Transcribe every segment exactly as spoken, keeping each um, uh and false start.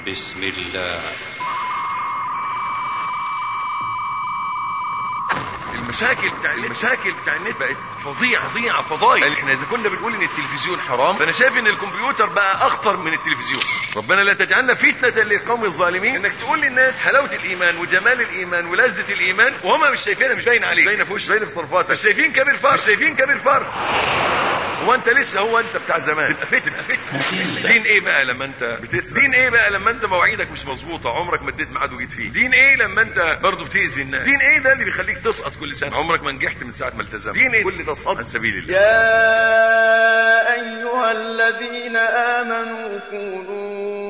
بسم الله. المشاكل بتاع المشاكل بتاع النت بقت فظيعه فظيعه فظايع. احنا اذا كنا بنقول ان التلفزيون حرام، فانا شايف ان الكمبيوتر بقى اخطر من التلفزيون. ربنا لا تجعلنا فتنه للقوم الظالمين. انك تقول للناس حلاوه الايمان وجمال الايمان ولذه الايمان وهم مش شايفينها، مش باينه عليك، باينه في وش، باينه في صرفاتك، مش شايفين كبير فرق، مش شايفين كبير فرق. هو انت لسه هو انت بتاع زمان. تبقى فتن تبقى فتن. دين ايه بقى لما انت بتسرق؟ دين ايه بقى لما انت مواعيدك مش مظبوطه، عمرك ما اديت ميعاد وجيت فيه؟ دين ايه لما انت برضه بتاذي الناس؟ دين ايه ده اللي بيخليك تسقط كل سنه، عمرك ما نجحت من ساعه ما التزمت؟ دين ايه؟ كل ده صد عن سبيل الله. يا ايها الذين امنوا كونوا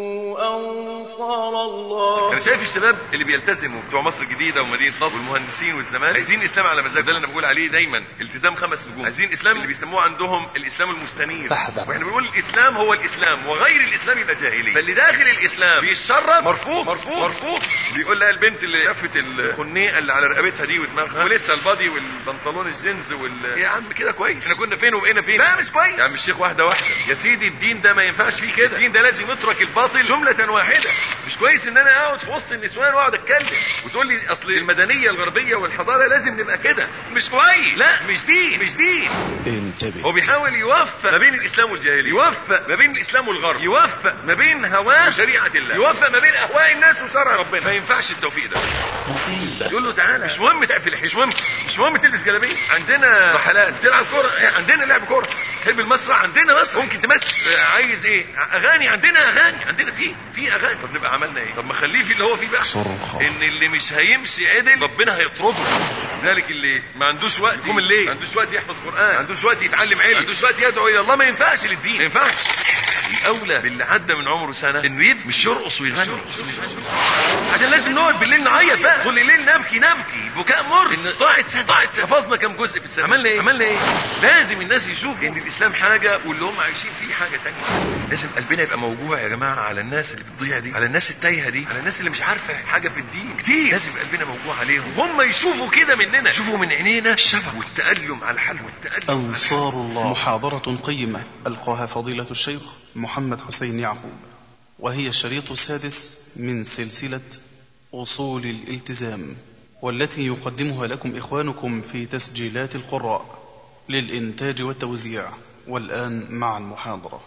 انصار الله. انا شايف الشباب اللي بيلتزموا بتوع مصر الجديده ومدينه نصر والمهندسين والزمالك عايزين اسلام على مزاج. ده اللي انا بقول عليه دايما، التزام خمس نجوم. عايزين اسلام اللي بيسموه عندهم الاسلام المستنير. واحنا بنقول الاسلام هو الاسلام وغير الاسلام يبقى جاهليه. فاللي داخل الاسلام بيتشرب مرفوض مرفوض مرفوض. بيقول لها البنت اللي شافت الخنيقه اللي على رقبتها دي ودماغها ولسه البادي والبنطلون الجينز وال يا عم كده كويس. احنا كنا فين وبقينا فين؟ لا مش كويس يا عم الشيخ. واحده واحده يا سيدي. الدين ده ما ينفعش فيه كده. الدين ده لازم يترك الباطل جمله واحده. مش كويس ان انا اقعد في وسط النسوان واقعد اتكلم وتقول لي اصل المدنيه الغربيه والحضاره لازم نبقى كده. مش كويس. لا مش دين مش دين. انتبه. هو بيحاول يوفق ما بين الاسلام والجاهليه، يوفق ما بين الاسلام والغرب، يوفق ما بين هواه وشريعه الله، يوفق ما بين اهواء الناس وشرع ربنا. ما ينفعش التوفيق ده. مصيبه. يقول له تعالى مش مهم تقفل الحيش، مش مهم مش مهم تلبس جلابيه، عندنا رحلات، تلعب كوره عندنا لعب كوره، تحب المسرح عندنا مسرح، ممكن تمثل، عايز ايه اغاني عندنا اغاني، عندنا في في اغاني. طب نبقى عملنا ايه؟ طب ما خليه في اللي هو فيه بقى. صرخة. ان اللي مش هيمشي عدل ربنا هيطرده. ذلك اللي ما عندوش وقت يقوم الليل، ما عندوش وقت يحفظ قران، ما عندوش وقت يتعلم علم، ما عندوش وقت يدعو الى الله. ما ينفعش للدين، ما ينفعش. الاولى باللي عدى من عمره سنه انه يبكي مش يرقص ويغني، عشان لازم نقعد بالليل نعيط بقى طول الليل، نبكي نبكي بكاء مر. ان ضاعت سنه ضاعت سنه. حفظنا كم جزء في السنه؟ عملنا ايه؟ عملنا ايه؟ لازم الناس يشوفوا ان الاسلام حاجه واللي هم عايشين فيه حاجه ثانيه. لازم قلبنا يبقى موجوع يا جماعه على الناس اللي بتضيع دي، على الناس التايهه دي، على الناس اللي مش عارفه حاجه في الدين كتير. لازم قلبنا موجوع عليهم، هم يشوفوا كده مننا، يشوفوا من عينينا الشفق والتألم على حالهم والتألم. أنصار الله، محاضرة قيمة ألقاها فضيلة الشيخ محمد حسين يعقوب، وهي الشريط السادس من سلسلة أصول الالتزام، والتي يقدمها لكم إخوانكم في تسجيلات القراء للإنتاج والتوزيع. والآن مع المحاضرة.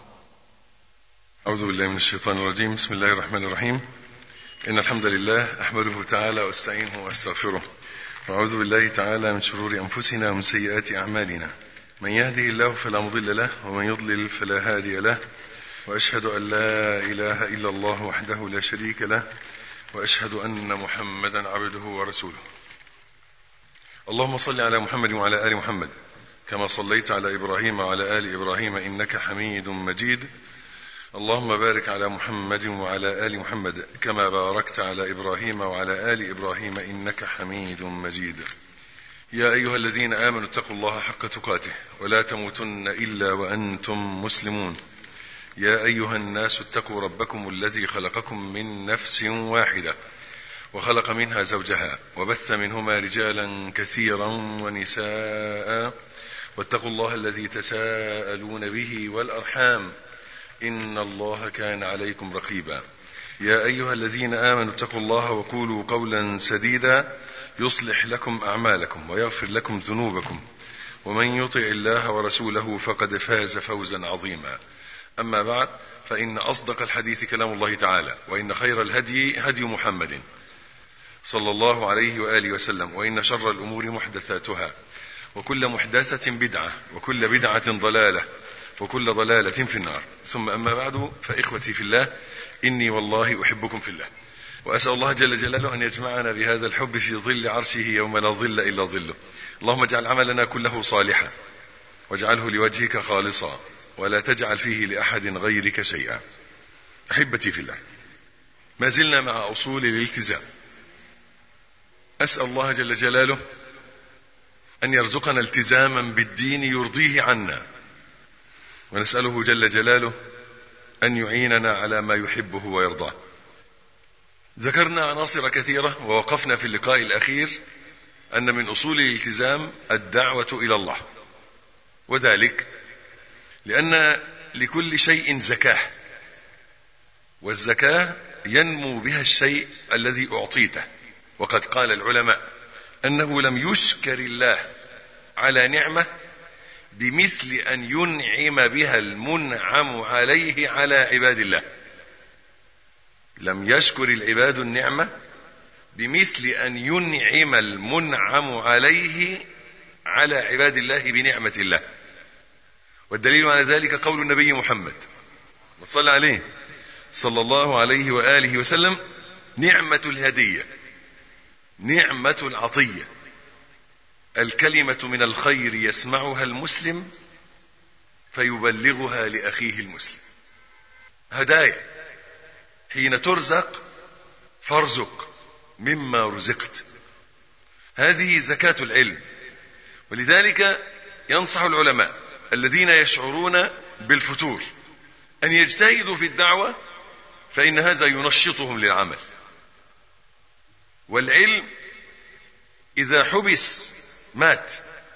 أعوذ بالله من الشيطان الرجيم. بسم الله الرحمن الرحيم. إن الحمد لله أحمده تعالى واستعينه واستغفره، وأعوذ بالله تعالى من شرور أنفسنا ومن سيئات أعمالنا. من يهده الله فلا مضل له ومن يضلل فلا هادي له، وأشهد أن لا إله إلا الله وحده لا شريك له، وأشهد أن محمدا عبده ورسوله. اللهم صل على محمد وعلى آل محمد كما صليت على إبراهيم وعلى آل إبراهيم إنك حميد مجيد. اللهم بارك على محمد وعلى آل محمد كما باركت على إبراهيم وعلى آل إبراهيم إنك حميد مجيد. يا أيها الذين آمنوا اتقوا الله حق تقاته ولا تموتن إلا وأنتم مسلمون. يا أيها الناس اتقوا ربكم الذي خلقكم من نفس واحدة وخلق منها زوجها وبث منهما رجالا كثيرا ونساء، واتقوا الله الذي تساءلون به والأرحام إن الله كان عليكم رقيبا. يا أيها الذين آمنوا اتقوا الله وقولوا قولا سديدا يصلح لكم أعمالكم ويغفر لكم ذنوبكم، ومن يطع الله ورسوله فقد فاز فوزا عظيما. أما بعد، فإن أصدق الحديث كلام الله تعالى، وإن خير الهدي هدي محمد صلى الله عليه وآله وسلم، وإن شر الأمور محدثاتها، وكل محدثة بدعة، وكل بدعة ضلالة، وكل ضلالة في النار. ثم أما بعد، فإخوتي في الله، إني والله أحبكم في الله، وأسأل الله جل جلاله أن يجمعنا بهذا الحب في ظل عرشه يوم لا ظل إلا ظله. اللهم اجعل عملنا كله صالحا، واجعله لوجهك خالصا، ولا تجعل فيه لأحد غيرك شيئا. أحبتي في الله، ما زلنا مع أصول الالتزام. أسأل الله جل جلاله أن يرزقنا التزاما بالدين يرضيه عنا، ونسأله جل جلاله أن يعيننا على ما يحبه ويرضاه. ذكرنا عناصر كثيرة، ووقفنا في اللقاء الأخير أن من أصول الالتزام الدعوة إلى الله، وذلك لأن لكل شيء زكاة، والزكاة ينمو بها الشيء الذي أعطيته. وقد قال العلماء أنه لم يشكر الله على نعمة بمثل أن ينعم بها المنعم عليه على عباد الله. لم يشكر العباد النعمة بمثل أن ينعم المنعم عليه على عباد الله بنعمة الله. والدليل على ذلك قول النبي محمد صلى عليه صلى الله عليه وآله وسلم: نعمة الهدية، نعمة العطية، الكلمة من الخير يسمعها المسلم فيبلغها لأخيه المسلم. هدايا. حين ترزق فارزق مما رزقت. هذه زكاة العلم. ولذلك ينصح العلماء الذين يشعرون بالفتور أن يجتهدوا في الدعوة، فإن هذا ينشطهم للعمل. والعلم إذا حبس مات،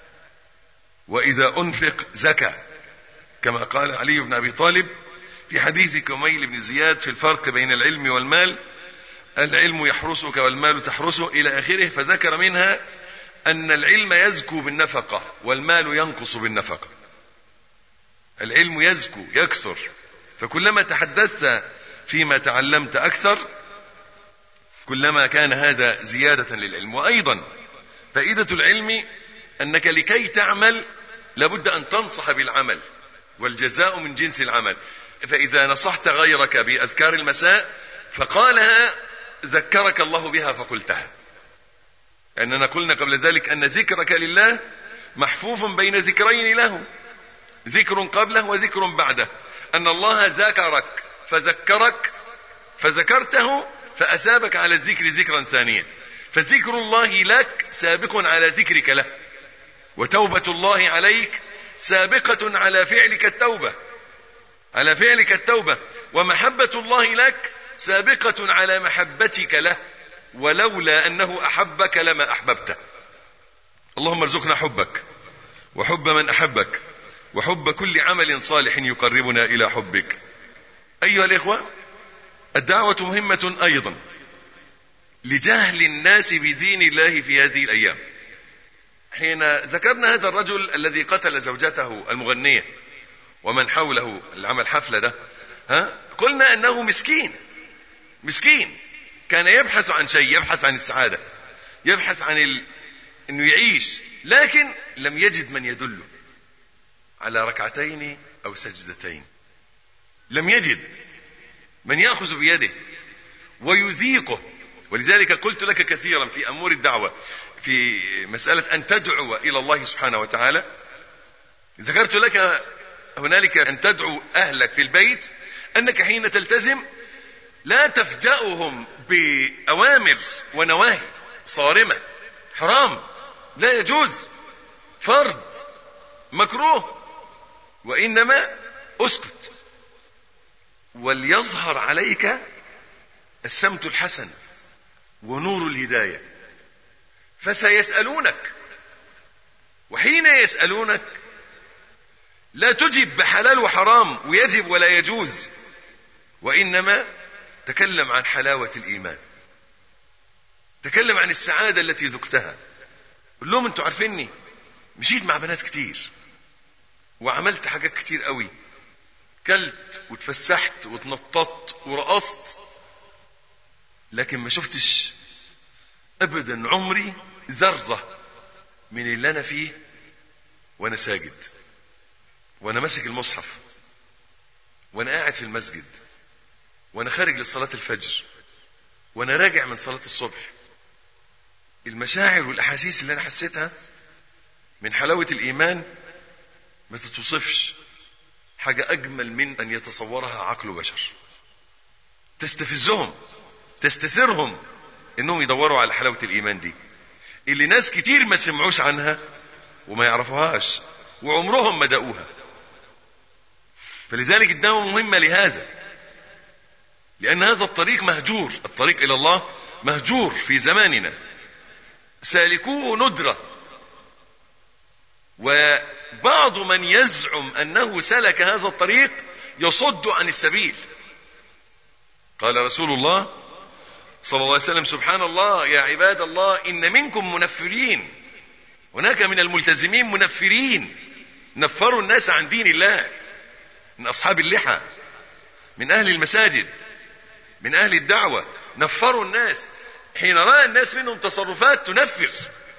وإذا أنفق زكى، كما قال علي بن أبي طالب في حديث كميل بن زياد في الفرق بين العلم والمال: العلم يحرسك والمال تحرسه، إلى آخره. فذكر منها أن العلم يزكو بالنفقة والمال ينقص بالنفقة. العلم يزكو يكثر، فكلما تحدثت فيما تعلمت أكثر كلما كان هذا زيادة للعلم. وأيضا فائدة العلم أنك لكي تعمل لابد أن تنصح بالعمل، والجزاء من جنس العمل. فإذا نصحت غيرك بأذكار المساء فقالها ذكرك الله بها فقلتها. أننا قلنا قبل ذلك أن ذكرك لله محفوف بين ذكرين له، ذكر قبله وذكر بعده. أن الله ذكرك فذكرك فذكرته فأثابك على الذكر ذكرا ثانيا. فذكر الله لك سابق على ذكرك له، وتوبة الله عليك سابقة على فعلك التوبة على فعلك التوبة ومحبة الله لك سابقة على محبتك له، ولولا أنه أحبك لما أحببته. اللهم ارزقنا حبك وحب من أحبك وحب كل عمل صالح يقربنا إلى حبك. أيها الإخوة، الدعوة مهمة أيضا لجهل الناس بدين الله في هذه الأيام. حين ذكرنا هذا الرجل الذي قتل زوجته المغنية ومن حوله العمل حفلة ده، ها قلنا أنه مسكين مسكين كان يبحث عن شيء، يبحث عن السعادة، يبحث عن ال... أنه يعيش، لكن لم يجد من يدله على ركعتين أو سجدتين. لم يجد من يأخذ بيده ويذيقه. ولذلك قلت لك كثيرا في أمور الدعوة في مسألة أن تدعو إلى الله سبحانه وتعالى، ذكرت لك هنالك أن تدعو أهلك في البيت أنك حين تلتزم لا تفجأهم بأوامر ونواهي صارمة، حرام، لا يجوز، فرض، مكروه، وإنما اسكت وليظهر عليك السمت الحسن ونور الهداية. فسيسألونك، وحين يسألونك لا تجب بحلال وحرام ويجب ولا يجوز، وإنما تكلم عن حلاوة الإيمان، تكلم عن السعادة التي ذقتها. قل لهم انتوا عارفيني مشيت مع بنات كتير وعملت حاجات كتير قوي، كلت وتفسحت وتنططت ورقصت، لكن ما شفتش ابدا عمري ذرة من اللي انا فيه وانا ساجد، وانا ماسك المصحف، وانا قاعد في المسجد، وانا خارج لصلاة الفجر، وانا راجع من صلاة الصبح. المشاعر والاحاسيس اللي انا حسيتها من حلاوة الايمان ما تتوصفش، حاجة اجمل من ان يتصورها عقل بشر. تستفزهم، تستثيرهم انهم يدوروا على حلاوة الايمان دي اللي ناس كتير ما سمعوش عنها وما يعرفوهاش وعمرهم ما دقوها. فلذلك الدعوة مهمة لهذا، لأن هذا الطريق مهجور، الطريق إلى الله مهجور في زماننا، سالكوه ندرة. وبعض من يزعم أنه سلك هذا الطريق يصد عن السبيل، قال رسول الله صلى الله عليه وسلم: سبحان الله يا عباد الله، إن منكم منفرين، هناك من الملتزمين منفرين، نفروا الناس عن دين الله، من أصحاب اللحى، من أهل المساجد، من أهل الدعوة، نفروا الناس حين رأى الناس منهم تصرفات تنفر.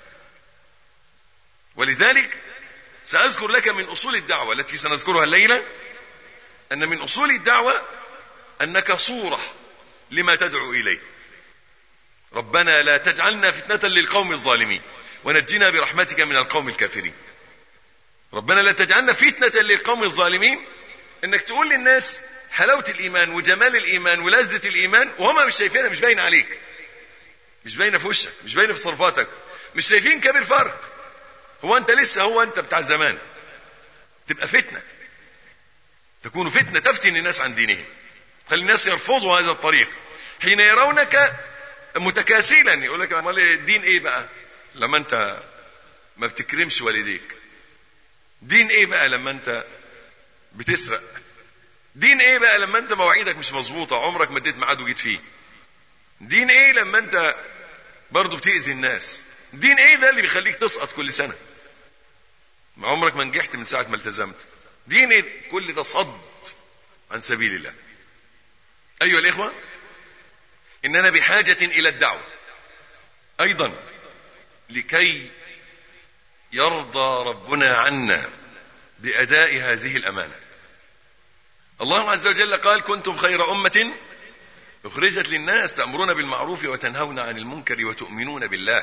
ولذلك سأذكر لك من أصول الدعوة التي سنذكرها الليلة، أن من أصول الدعوة أنك صورة لما تدعو إليه. ربنا لا تجعلنا فتنة للقوم الظالمين ونجنا برحمتك من القوم الكافرين. ربنا لا تجعلنا فتنة للقوم الظالمين، انك تقول للناس حلاوة الايمان وجمال الايمان ولذة الايمان وهم مش شايفينها، مش باينة عليك، مش باينة في وشك، مش باينة في صرفاتك، مش شايفين كبير فرق. هو انت لسه هو انت بتاع زمان. تبقى فتنة، تكون فتنة تفتن الناس عن دينهم، خلي الناس يرفضوا هذا الطريق حين يرونك متكاسلا. يقول لك امال الدين ايه بقى لما انت ما بتكرمش والديك؟ دين ايه بقى لما انت بتسرق؟ دين ايه بقى لما انت مواعيدك مش مظبوطه، عمرك ما اديت ميعاد وجيت فيه؟ دين ايه لما انت برضه بتأذي الناس؟ دين ايه ده اللي بيخليك تسقط كل سنه؟ ما عمرك ما نجحت من ساعه ما التزمت. دين ايه؟ كل ده صد عن سبيل الله. ايها الاخوه، اننا بحاجه الى الدعوه ايضا لكي يرضى ربنا عنا بأداء هذه الأمانة. الله عز وجل قال: كنتم خير أمة أخرجت للناس تأمرون بالمعروف وتنهون عن المنكر وتؤمنون بالله.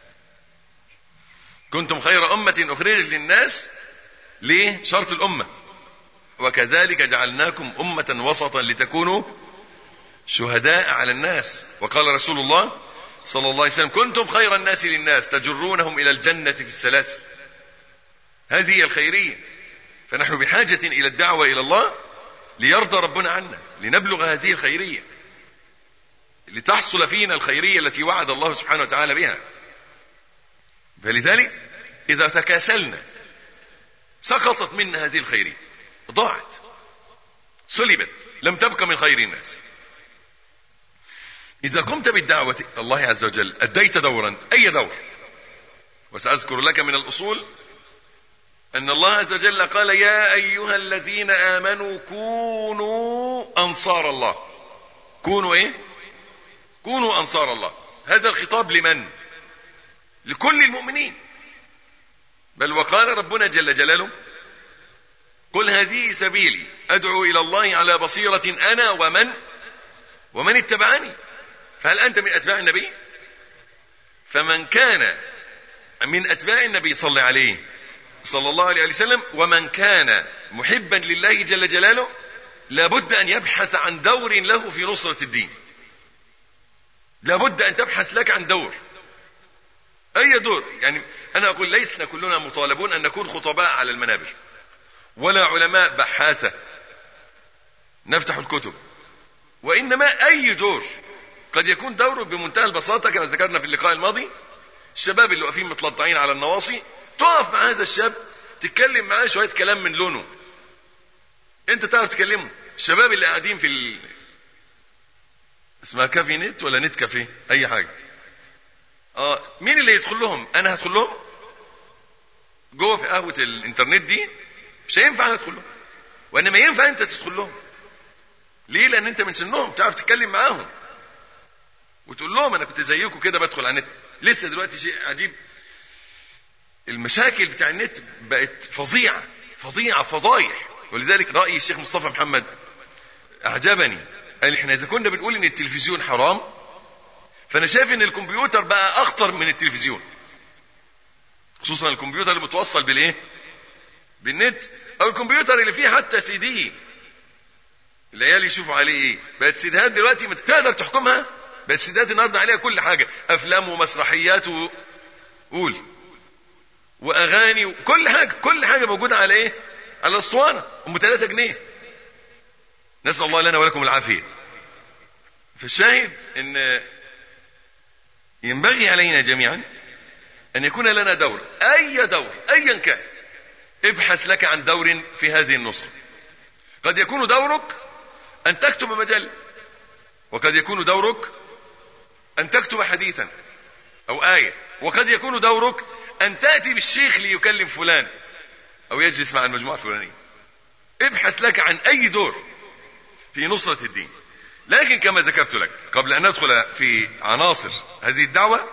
كنتم خير أمة أخرجت للناس، ليه؟ شرط الأمة. وكذلك جعلناكم أمة وسطا لتكونوا شهداء على الناس. وقال رسول الله صلى الله عليه وسلم: كنتم خير الناس للناس تجرونهم إلى الجنة في السلاسل. هذه هي الخيرية. فنحن بحاجة إلى الدعوة إلى الله ليرضى ربنا عنا، لنبلغ هذه الخيرية، لتحصل فينا الخيرية التي وعد الله سبحانه وتعالى بها. فلذلك إذا تكاسلنا سقطت منا هذه الخيرية، ضاعت، سلبت، لم تبقى من خير الناس. إذا قمت بالدعوة الله عز وجل أديت دورا، أي دور. وسأذكر لك من الأصول أن الله عز وجل قال: يا أيها الذين آمنوا كونوا أنصار الله. كونوا إيه؟ كونوا أنصار الله. هذا الخطاب لمن؟ لكل المؤمنين. بل وقال ربنا جل جلاله: قل هذه سبيلي أدعو إلى الله على بصيرة أنا ومن ومن اتبعني. فهل أنت من أتباع النبي؟ فمن كان من أتباع النبي صلى عليه صلى الله عليه وسلم ومن كان محبا لله جل جلاله لابد أن يبحث عن دور له في نصرة الدين. لابد أن تبحث لك عن دور، أي دور. يعني أنا أقول ليسنا كلنا مطالبون أن نكون خطباء على المنابر ولا علماء بحاثة نفتح الكتب، وإنما أي دور قد يكون دوره بمنتهى البساطة كما ذكرنا في اللقاء الماضي. الشباب اللي واقفين متلطعين على النواصي، تقف مع هذا الشاب تتكلم معاه شوية كلام من لونه انت تعرف تكلمه. الشباب اللي قاعدين في ال... اسمها كافي نت ولا نت كافي، اي حاجة. اه مين اللي يدخل لهم؟ انا هدخل لهم جوه في قهوة الانترنت دي؟ مش هينفع انا ادخل لهم، وانما ينفع انت تدخل لهم. ليه؟ لان انت من سنهم، تعرف تتكلم معاهم وتقول لهم انا كنت زيكم كده بدخل على النت. لسه دلوقتي شيء عجيب، المشاكل بتاع النت بقت فظيعة فظيعة فضايح. ولذلك رأي الشيخ مصطفى محمد اعجبني، قال احنا اذا كنا بنقول ان التلفزيون حرام، فانا شايف ان الكمبيوتر بقى اخطر من التلفزيون، خصوصا الكمبيوتر اللي متوصل بالايه؟ بالنت، او الكمبيوتر اللي فيه حتى سي دي العيال يشوفوا عليه ايه. بقت سيدات دلوقتي ما تقدر تحكمها، بقت سيدات النهارده عليها كل حاجه، افلام ومسرحيات وقول واغاني وكل حاجه، كل حاجه موجوده على ايه؟ على الاسطوانه ام ثلاثة جنيه. نسال الله لنا ولكم العافيه. فالشاهد ان ينبغي علينا جميعا ان يكون لنا دور، اي دور ايا كان. ابحث لك عن دور في هذه النصرة. قد يكون دورك ان تكتب مجلة، وقد يكون دورك أن تكتب حديثا أو آية، وقد يكون دورك أن تأتي بالشيخ ليكلم فلان أو يجلس مع المجموعة الفلانية. ابحث لك عن أي دور في نصرة الدين. لكن كما ذكرت لك قبل أن ندخل في عناصر هذه الدعوة،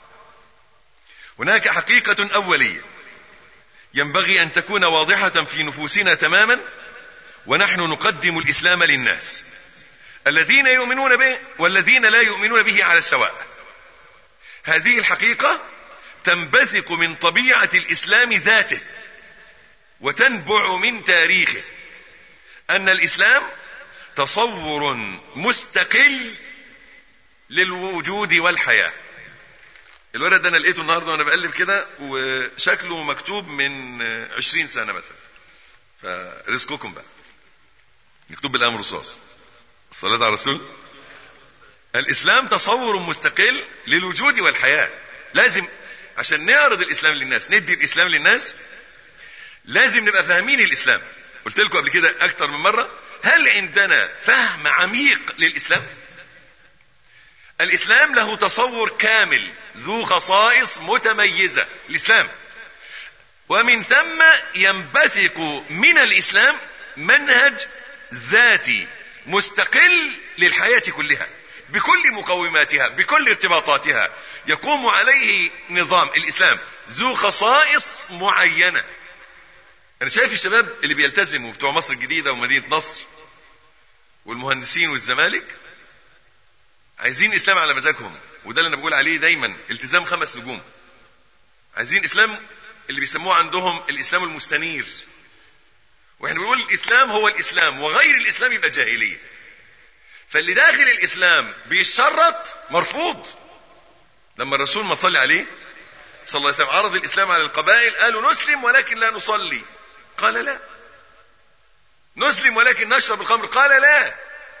هناك حقيقة أولية ينبغي أن تكون واضحة في نفوسنا تماما ونحن نقدم الإسلام للناس، الذين يؤمنون به والذين لا يؤمنون به على السواء. هذه الحقيقة تنبثق من طبيعة الإسلام ذاته وتنبع من تاريخه، أن الإسلام تصور مستقل للوجود والحياة. الورد ده أنا لقيته النهاردة وأنا بقلب كده وشكله مكتوب من عشرين سنة مثلا، فرزقكم بقى، مكتوب بالقلم رصاص. الصلاة على الرسول. الإسلام تصور مستقل للوجود والحياة. لازم عشان نعرض الإسلام للناس، ندي الإسلام للناس، لازم نبقى فاهمين الإسلام. قلت لكم قبل كده أكتر من مرة، هل عندنا فهم عميق للإسلام؟ الإسلام له تصور كامل ذو خصائص متميزة، الإسلام، ومن ثم ينبثق من الإسلام منهج ذاتي مستقل للحياة كلها بكل مقوماتها بكل ارتباطاتها، يقوم عليه نظام الإسلام ذو خصائص معينة. أنا شايف الشباب اللي بيلتزموا بتوع مصر الجديدة ومدينة نصر والمهندسين والزمالك عايزين إسلام على مزاجهم، وده اللي أنا بقول عليه دايما التزام خمس نجوم. عايزين إسلام اللي بيسموه عندهم الإسلام المستنير، واحنا بنقول الإسلام هو الإسلام وغير الإسلام يبقى جاهلية. فاللي داخل الإسلام بيشرط مرفوض. لما الرسول ما صلي عليه صلى الله عليه وسلم عرض الإسلام على القبائل، قالوا نسلم ولكن لا نصلي، قال لا. نسلم ولكن نشرب الخمر، قال لا.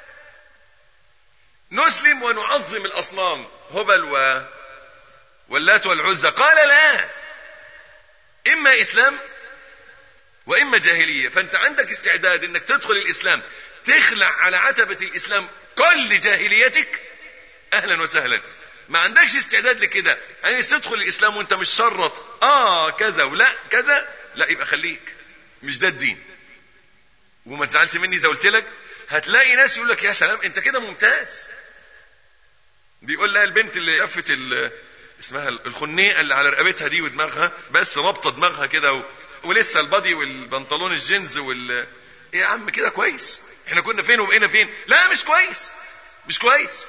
نسلم ونعظم الأصنام هبل و... واللات والعزى، قال لا. إما إسلام وإما جاهلية. فأنت عندك استعداد أنك تدخل الإسلام تخلع على عتبة الإسلام كل جاهليتك، أهلا وسهلا. ما عندكش استعداد لكده، يعني تدخل الإسلام وأنت مش شرط آه كذا ولا كذا، لا يبقى خليك، مش ده الدين. وما تزعلش مني إذا قلت لك هتلاقي ناس يقول لك يا سلام أنت كده ممتاز. بيقول لها البنت اللي شافت اسمها الخنيقة اللي على رقبتها دي ودماغها بس رابطة دماغها كده و... ولسه البادي والبنطلون الجينز وال ايه يا عم كده كويس، احنا كنا فين وبقينا فين؟ لا مش كويس، مش كويس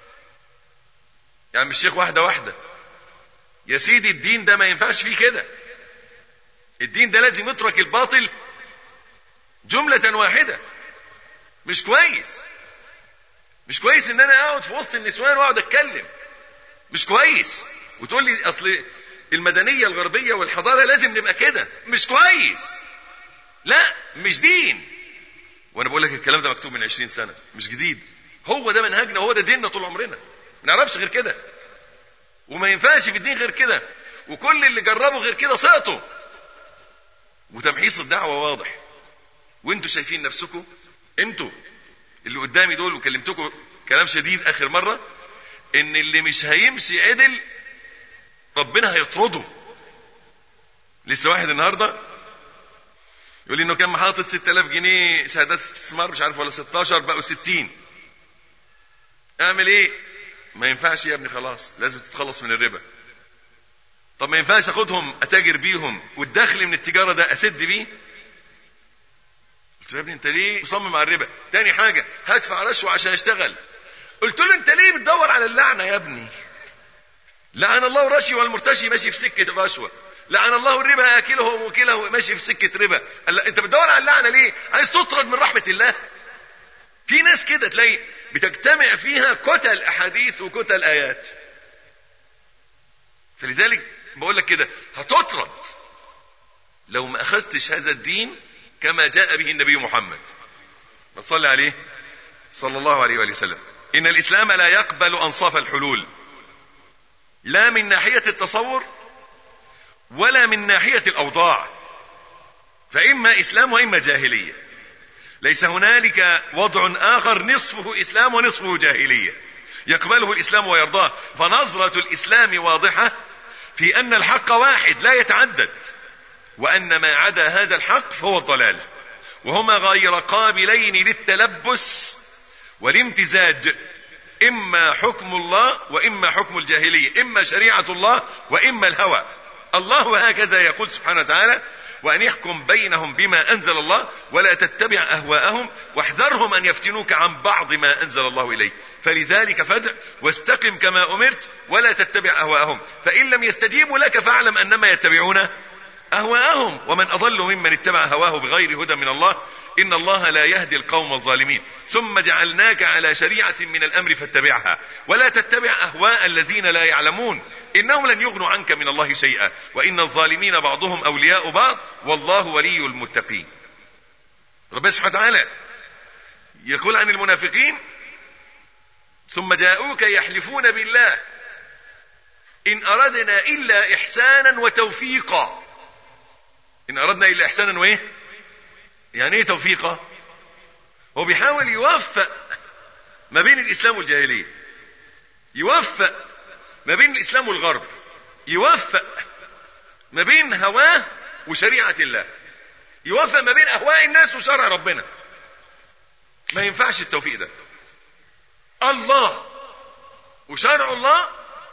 يا عم الشيخ. واحدة واحدة يا سيدي، الدين ده ما ينفعش فيه كده. الدين ده لازم يترك الباطل جملة واحدة. مش كويس، مش كويس ان انا اقعد في وسط النسوان واقعد اتكلم، مش كويس. وتقول لي اصل المدنية الغربية والحضارة لازم نبقى كده، مش كويس. لا مش دين. وانا بقول لك الكلام ده مكتوب من عشرين سنة، مش جديد. هو ده منهجنا، هو ده ديننا طول عمرنا، ما نعرفش غير كده، وما ينفعش في الدين غير كده. وكل اللي جربوا غير كده سقطوا. وتمحيص الدعوة واضح، وانتوا شايفين نفسكم، انتوا اللي قدامي دول، وكلمتكم كلام شديد اخر مرة، ان اللي مش هيمشي عدل ربنا هيطرده. لسه واحد النهارده يقول لي انه كان محاطط ستة آلاف جنيه شهادات استثمار مش عارف ولا ستاشر بقوا ستين. اعمل ايه؟ ما ينفعش يا ابني، خلاص لازم تتخلص من الربا. طب ما ينفعش اخدهم اتاجر بيهم والدخل من التجارة ده اسد بيه؟ قلت له يا ابني انت ليه مصمم على الربا؟ تاني حاجة هدفع رشوة عشان اشتغل. قلت له انت ليه بتدور على اللعنة يا ابني؟ لعن الله الرشي والمرتشي ماشي في سكة الرشوة، لعن الله الربا اكله وموكله ماشي في سكة ربا. انت بتدور على اللعنة ليه؟ عايز تطرد من رحمة الله. في ناس كده تلاقي بتجتمع فيها كتل احاديث وكتل ايات. فلذلك بقول لك كده هتطرد لو ما اخذتش هذا الدين كما جاء به النبي محمد، ما تصلي عليه صلى الله عليه وآله وسلم. ان الاسلام لا يقبل انصاف الحلول، لا من ناحية التصور ولا من ناحية الاوضاع، فاما اسلام واما جاهلية. ليس هنالك وضع آخر نصفه إسلام ونصفه جاهلية يقبله الإسلام ويرضاه. فنظرة الإسلام واضحة في أن الحق واحد لا يتعدد، وأن ما عدا هذا الحق فهو الضلال، وهما غير قابلين للتلبس والامتزاج، إما حكم الله وإما حكم الجاهلية، إما شريعة الله وإما الهوى. الله هكذا يقول سبحانه وتعالى: وأن يحكم بينهم بما أنزل الله ولا تتبع أهواءهم واحذرهم أن يفتنوك عن بعض ما أنزل الله إليك فلذلك فادع واستقم كما أمرت ولا تتبع أهواءهم فإن لم يستجيبوا لك فاعلم أنما يتبعون أهواءهم ومن أضل ممن اتبع هواه بغير هدى من الله إن الله لا يهدي القوم الظالمين ثم جعلناك على شريعة من الأمر فاتبعها ولا تتبع أهواء الذين لا يعلمون إنهم لن يغنوا عنك من الله شيئا وإن الظالمين بعضهم أولياء بعض والله ولي المتقين. ربنا سبحانه وتعالى يقول عن المنافقين: ثم جاءوك يحلفون بالله إن أردنا إلا إحسانا وتوفيقا. إن أردنا إلا إحسانا وإيه؟ يعني إيه توفيقا؟ هو بيحاول يوفق ما بين الإسلام والجاهلية، يوفق ما بين الإسلام والغرب، يوفق ما بين هواه وشريعة الله، يوفق ما بين أهواء الناس وشرع ربنا. ما ينفعش التوفيق ده. الله وشرع الله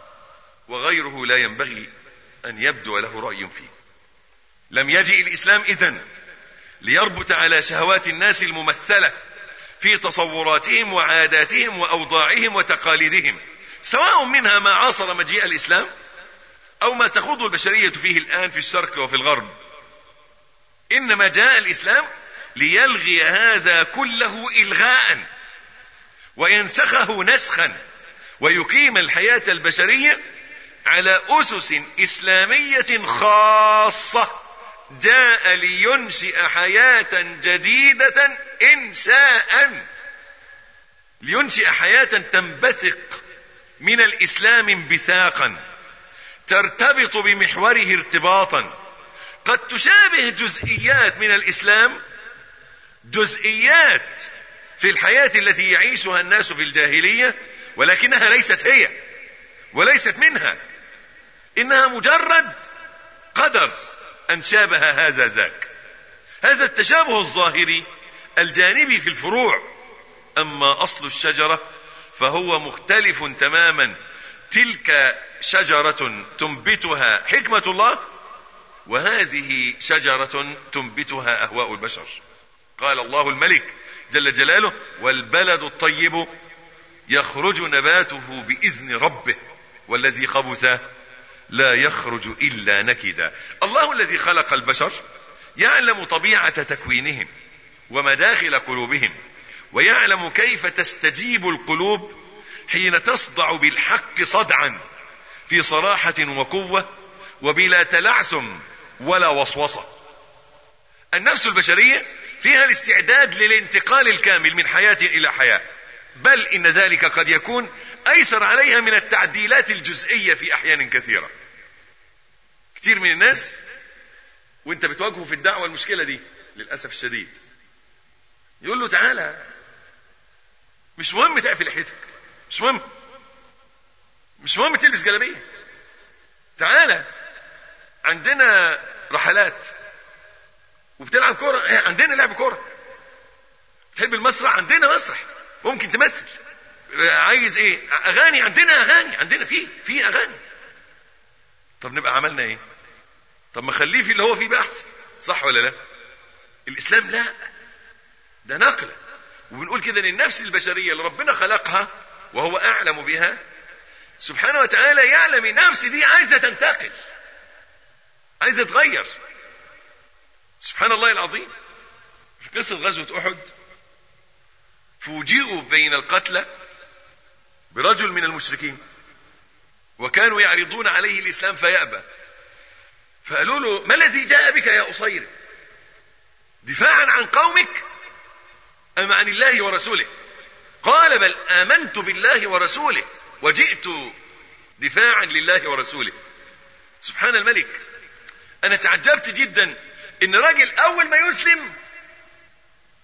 وغيره لا ينبغي أن يبدو له رأي فيه. لم يجئ الإسلام إذن ليربط على شهوات الناس الممثلة في تصوراتهم وعاداتهم وأوضاعهم وتقاليدهم، سواء منها ما عاصر مجيء الإسلام أو ما تخوض البشرية فيه الآن في الشرق وفي الغرب. إنما جاء الإسلام ليلغي هذا كله إلغاء وينسخه نسخا ويقيم الحياة البشرية على أسس إسلامية خاصة. جاء لينشئ حياة جديدة إنشاء، لينشئ حياة تنبثق من الإسلام انبثاقا ترتبط بمحوره ارتباطا قد تشابه جزئيات من الإسلام جزئيات في الحياة التي يعيشها الناس في الجاهلية، ولكنها ليست هي وليست منها، إنها مجرد قدر أن شابه هذا ذاك. هذا التشابه الظاهري الجانبي في الفروع، أما أصل الشجرة فهو مختلف تماما. تلك شجرة تنبتها حكمة الله وهذه شجرة تنبتها أهواء البشر. قال الله الملك جل جلاله: والبلد الطيب يخرج نباته بإذن ربه والذي خبث لا يخرج إلا نكدا. الله الذي خلق البشر يعلم طبيعة تكوينهم ومداخل قلوبهم، ويعلم كيف تستجيب القلوب حين تصدع بالحق صدعا في صراحة وقوة وبلا تلعثم ولا وسوسة. النفس البشرية فيها الاستعداد للانتقال الكامل من حياة إلى حياة، بل إن ذلك قد يكون أيسر عليها من التعديلات الجزئية في أحيان كثيرة. كتير من الناس وانت بتواجهه في الدعوة المشكلة دي للأسف الشديد، يقول له: تعالى، مش مهم تقفل لحيتك، مش مهم مش مهم تلبس جلابية، تعالى عندنا رحلات وبتلعب كورة، عندنا لعب كورة، تحب المسرح، عندنا مسرح ممكن تمثل، عايز ايه، اغاني، عندنا اغاني، عندنا في في اغاني. طب نبقى عملنا ايه؟ طب ما خليه في اللي هو فيه بقى احسن، صح ولا لا؟ الاسلام لا، ده نقله. وبنقول كده ان النفس البشريه اللي ربنا خلقها وهو اعلم بها سبحانه وتعالى يعلم النفس دي عايزه تنتقل، عايزه تغير. سبحان الله العظيم. في قصه غزوه احد فوجئوا بين القتلى برجل من المشركين وكانوا يعرضون عليه الإسلام فيأبى، فقالوا له: ما الذي جاء بك يا أصير؟ دفاعا عن قومك أم عن الله ورسوله؟ قال: بل آمنت بالله ورسوله وجئت دفاعا لله ورسوله. سبحان الملك. أنا تعجبت جدا إن راجل أول ما يسلم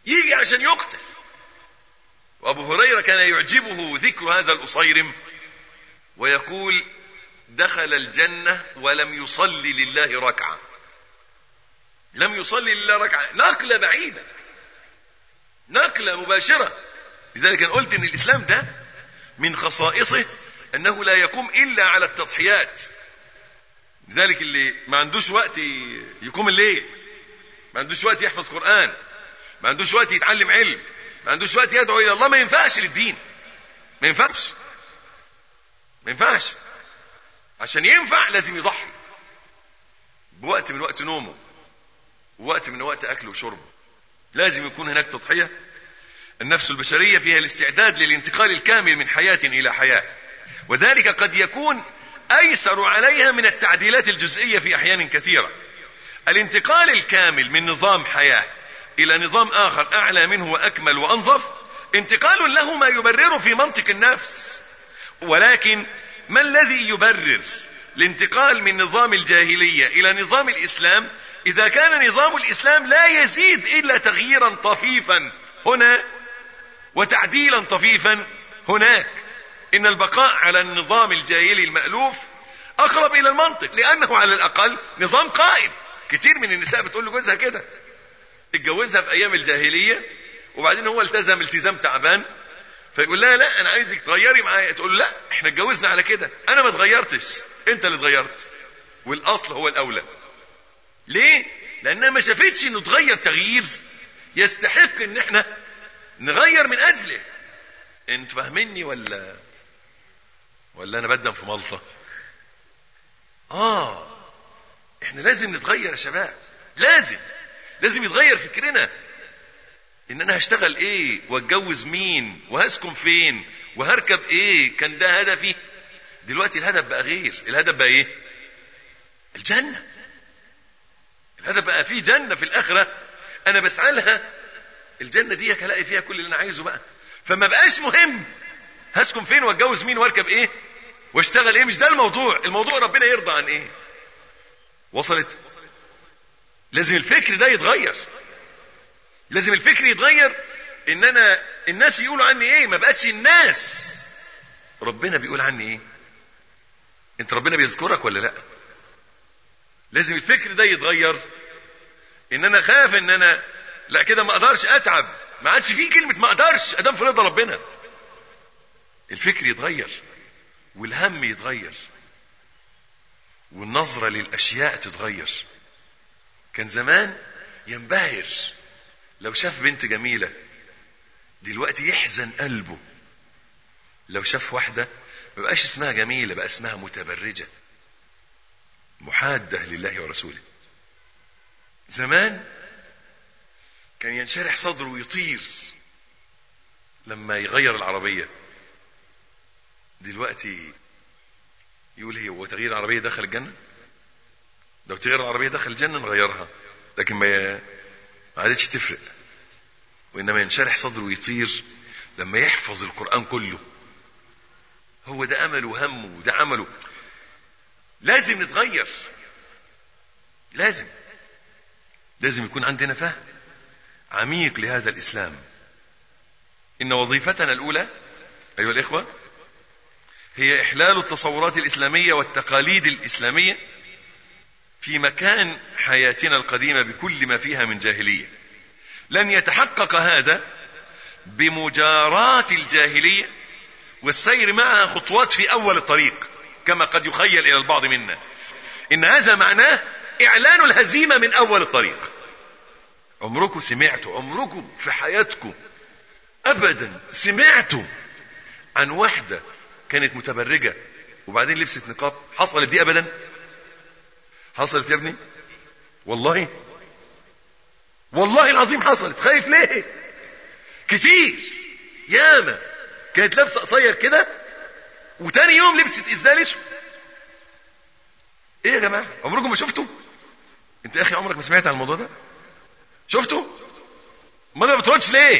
يجي عشان يقتل. وأبو هريرة كان يعجبه ذكر هذا الأصيرم ويقول دخل الجنة ولم يصلي لله ركعة. لم يصلي لله ركعة، نقلة بعيدة، نقلة مباشرة. لذلك أنا قلت إن الإسلام ده من خصائصه أنه لا يقوم إلا على التضحيات. لذلك اللي ما عندوش وقت يقوم الليل، ما عندوش وقت يحفظ قرآن، ما عندوش وقت يتعلم علم، ما عندوش وقت يدعو إلى الله، ما ينفعش للدين، ما ينفعش ما ينفعش. عشان ينفع لازم يضحي بوقت من وقت نومه، ووقت من وقت أكله وشربه. لازم يكون هناك تضحية. النفس البشرية فيها الاستعداد للانتقال الكامل من حياة إلى حياة، وذلك قد يكون أيسر عليها من التعديلات الجزئية في أحيان كثيرة. الانتقال الكامل من نظام حياة إلى نظام آخر أعلى منه وأكمل وأنظف انتقال له ما يبرر في منطق النفس. ولكن ما الذي يبرر الانتقال من نظام الجاهلية إلى نظام الإسلام إذا كان نظام الإسلام لا يزيد إلا تغييرا طفيفا هنا وتعديلا طفيفا هناك؟ إن البقاء على النظام الجاهلي المألوف أقرب إلى المنطق، لأنه على الأقل نظام قائم. كتير من النساء بتقول لجوزها كده، اتجوزها في أيام الجاهلية وبعدين هو التزم التزام تعبان، فيقول لها لا أنا عايزك تغيري معايا، تقول لا احنا اتجوزنا على كده، أنا ما اتغيرتش، أنت اللي اتغيرت، والأصل هو الأولى. ليه؟ لأنها ما شافتش إنه تغير تغيير يستحق إن احنا نغير من أجله. انت فاهميني ولا ولا أنا بدم في ملطة؟ آه احنا لازم نتغير يا شباب، لازم لازم يتغير فكرنا. ان انا هشتغل ايه واتجوز مين وهسكن فين وهركب ايه، كان ده هدفي. دلوقتي الهدف بقى غير، الهدف بقى ايه؟ الجنة. الهدف بقى فيه جنة في الآخرة انا بسعى لها. الجنة دي هلاقي فيها كل اللي انا عايزه بقى، فما بقاش مهم هسكن فين واتجوز مين واركب ايه واشتغل ايه. مش ده الموضوع، الموضوع ربنا يرضى عن ايه. وصلت؟ لازم الفكر ده يتغير، لازم الفكر يتغير. ان انا الناس يقولوا عني ايه، ما بقتش الناس، ربنا بيقول عني ايه. انت ربنا بيذكرك ولا لا؟ لازم الفكر ده يتغير. ان انا خاف ان انا لا كده ما اقدرش اتعب، ما عادش فيه كلمة ما اقدرش ادام في رضا ربنا. الفكر يتغير والهم يتغير والنظرة للاشياء تتغير. كان زمان ينبهر لو شاف بنت جميلة، دلوقتي يحزن قلبه لو شاف واحدة ما بقاش اسمها جميلة، بقى اسمها متبرجة محادة لله ورسوله. زمان كان ينشرح صدره ويطير لما يغير العربية، دلوقتي يقول هي هو تغيير العربية دخل الجنة؟ لو تغير العربية دخل الجنة نغيرها، لكن ما عادتش تفرق. وإنما ينشرح صدره ويطير لما يحفظ القرآن كله. هو ده أمله وهمه وده عمله. لازم نتغير، لازم لازم يكون عندنا فهم عميق لهذا الإسلام. إن وظيفتنا الأولى أيها الإخوة هي إحلال التصورات الإسلامية والتقاليد الإسلامية في مكان حياتنا القديمة بكل ما فيها من جاهلية. لن يتحقق هذا بمجاراة الجاهلية والسير معها خطوات في أول الطريق كما قد يخيل إلى البعض منا. إن هذا معناه إعلان الهزيمة من أول الطريق. عمركم سمعتوا، عمركم في حياتكم أبدا سمعتوا عن واحدة كانت متبرجة وبعدين لبست نقاب؟ حصلت دي أبدا؟ حصلت يا ابني؟ والله والله العظيم حصلت. خايف ليه؟ كتير ياما كانت لابسه قصير كده وتاني يوم لبست ازدال اسود. ايه يا جماعه، عمركم ما شفتوا؟ انت يا اخي عمرك ما سمعت عن الموضوع ده؟ شفتوا؟ ما ما بتردش ليه؟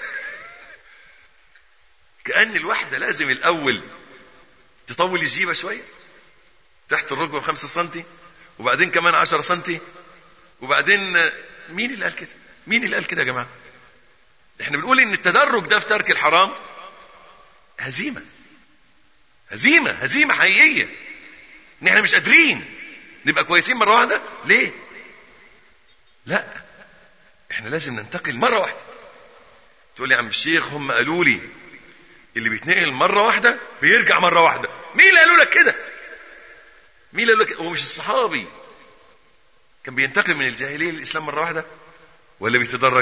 كأن الواحده لازم الاول تطول الجيبه شويه تحت الركبه بخمسة سنتي وبعدين كمان عشرة سنتي وبعدين مين اللي قال كده؟ مين اللي قال كده يا جماعه؟ احنا بنقول ان التدرج ده في ترك الحرام هزيمة هزيمة هزيمة حقيقية، ان احنا مش قادرين نبقى كويسين مرة واحدة. ليه؟ لا، احنا لازم ننتقل مرة واحدة. تقول لي يا عم الشيخ هم قالوا لي اللي بيتنقل مرة واحدة بيرجع مرة واحدة. مين اللي قالوا لك كده؟ مين اللي قالوا لك؟ هو مش الصحابي كان بينتقل من الجاهلية للإسلام مرة واحدة ولا بيتدرج؟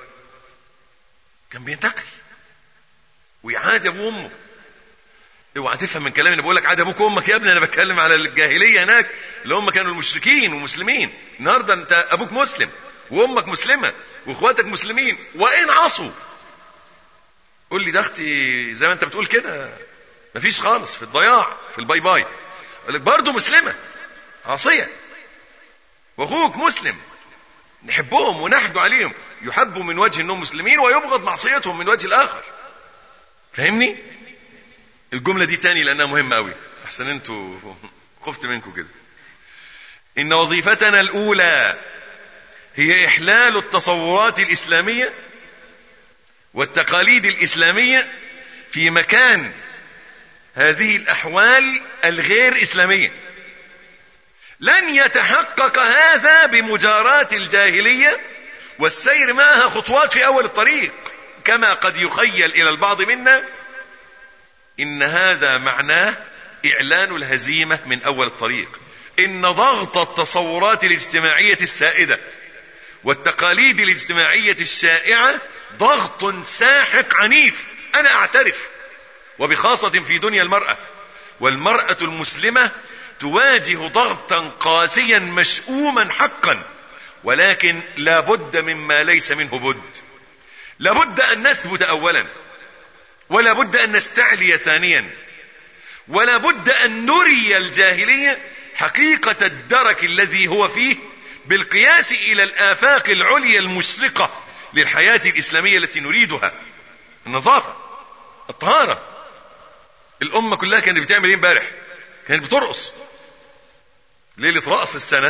كان بينتقل ويعاد ابوه وامه. اوعى تفهم من كلامي انا بقول لك عاد ابوك وامك يا ابني، انا بتكلم على الجاهليه هناك اللي هم كانوا المشركين ومسلمين. النهارده انت ابوك مسلم وامك مسلمه واخواتك مسلمين وان عصوا. قول لي ده اختي زي ما انت بتقول كده مفيش خالص، في الضياع، في الباي باي. اقول لك برضه مسلمه عاصيه واخوك مسلم، نحبهم ونحدوا عليهم، يحبوا من وجه انهم مسلمين ويبغض معصيتهم من وجه الاخر. فاهمني؟ الجملة دي تاني لانها مهمة قوي، احسن انتوا خفت منكم كده. ان وظيفتنا الاولى هي احلال التصورات الاسلامية والتقاليد الاسلامية في مكان هذه الاحوال الغير اسلامية. لن يتحقق هذا بمجاراة الجاهلية والسير معها خطوات في اول الطريق، كما قد يخيل الى البعض منا ان هذا معناه اعلان الهزيمة من اول الطريق. ان ضغط التصورات الاجتماعية السائدة والتقاليد الاجتماعية الشائعة ضغط ساحق عنيف، انا اعترف، وبخاصة في دنيا المرأة. والمرأة المسلمة تواجه ضغطا قاسيا مشؤوما حقا، ولكن لا بد مما ليس منه بد. لابد ان نثبت اولا، ولا بد ان نستعلي ثانيا، ولا بد ان نري الجاهلية حقيقة الدرك الذي هو فيه بالقياس الى الافاق العليا المشرقة للحياة الاسلامية التي نريدها. النظافة، الطهارة. الامة كلها كانت بتعمل ايه امبارح؟ كانت بترقص ليلة رأس السنة.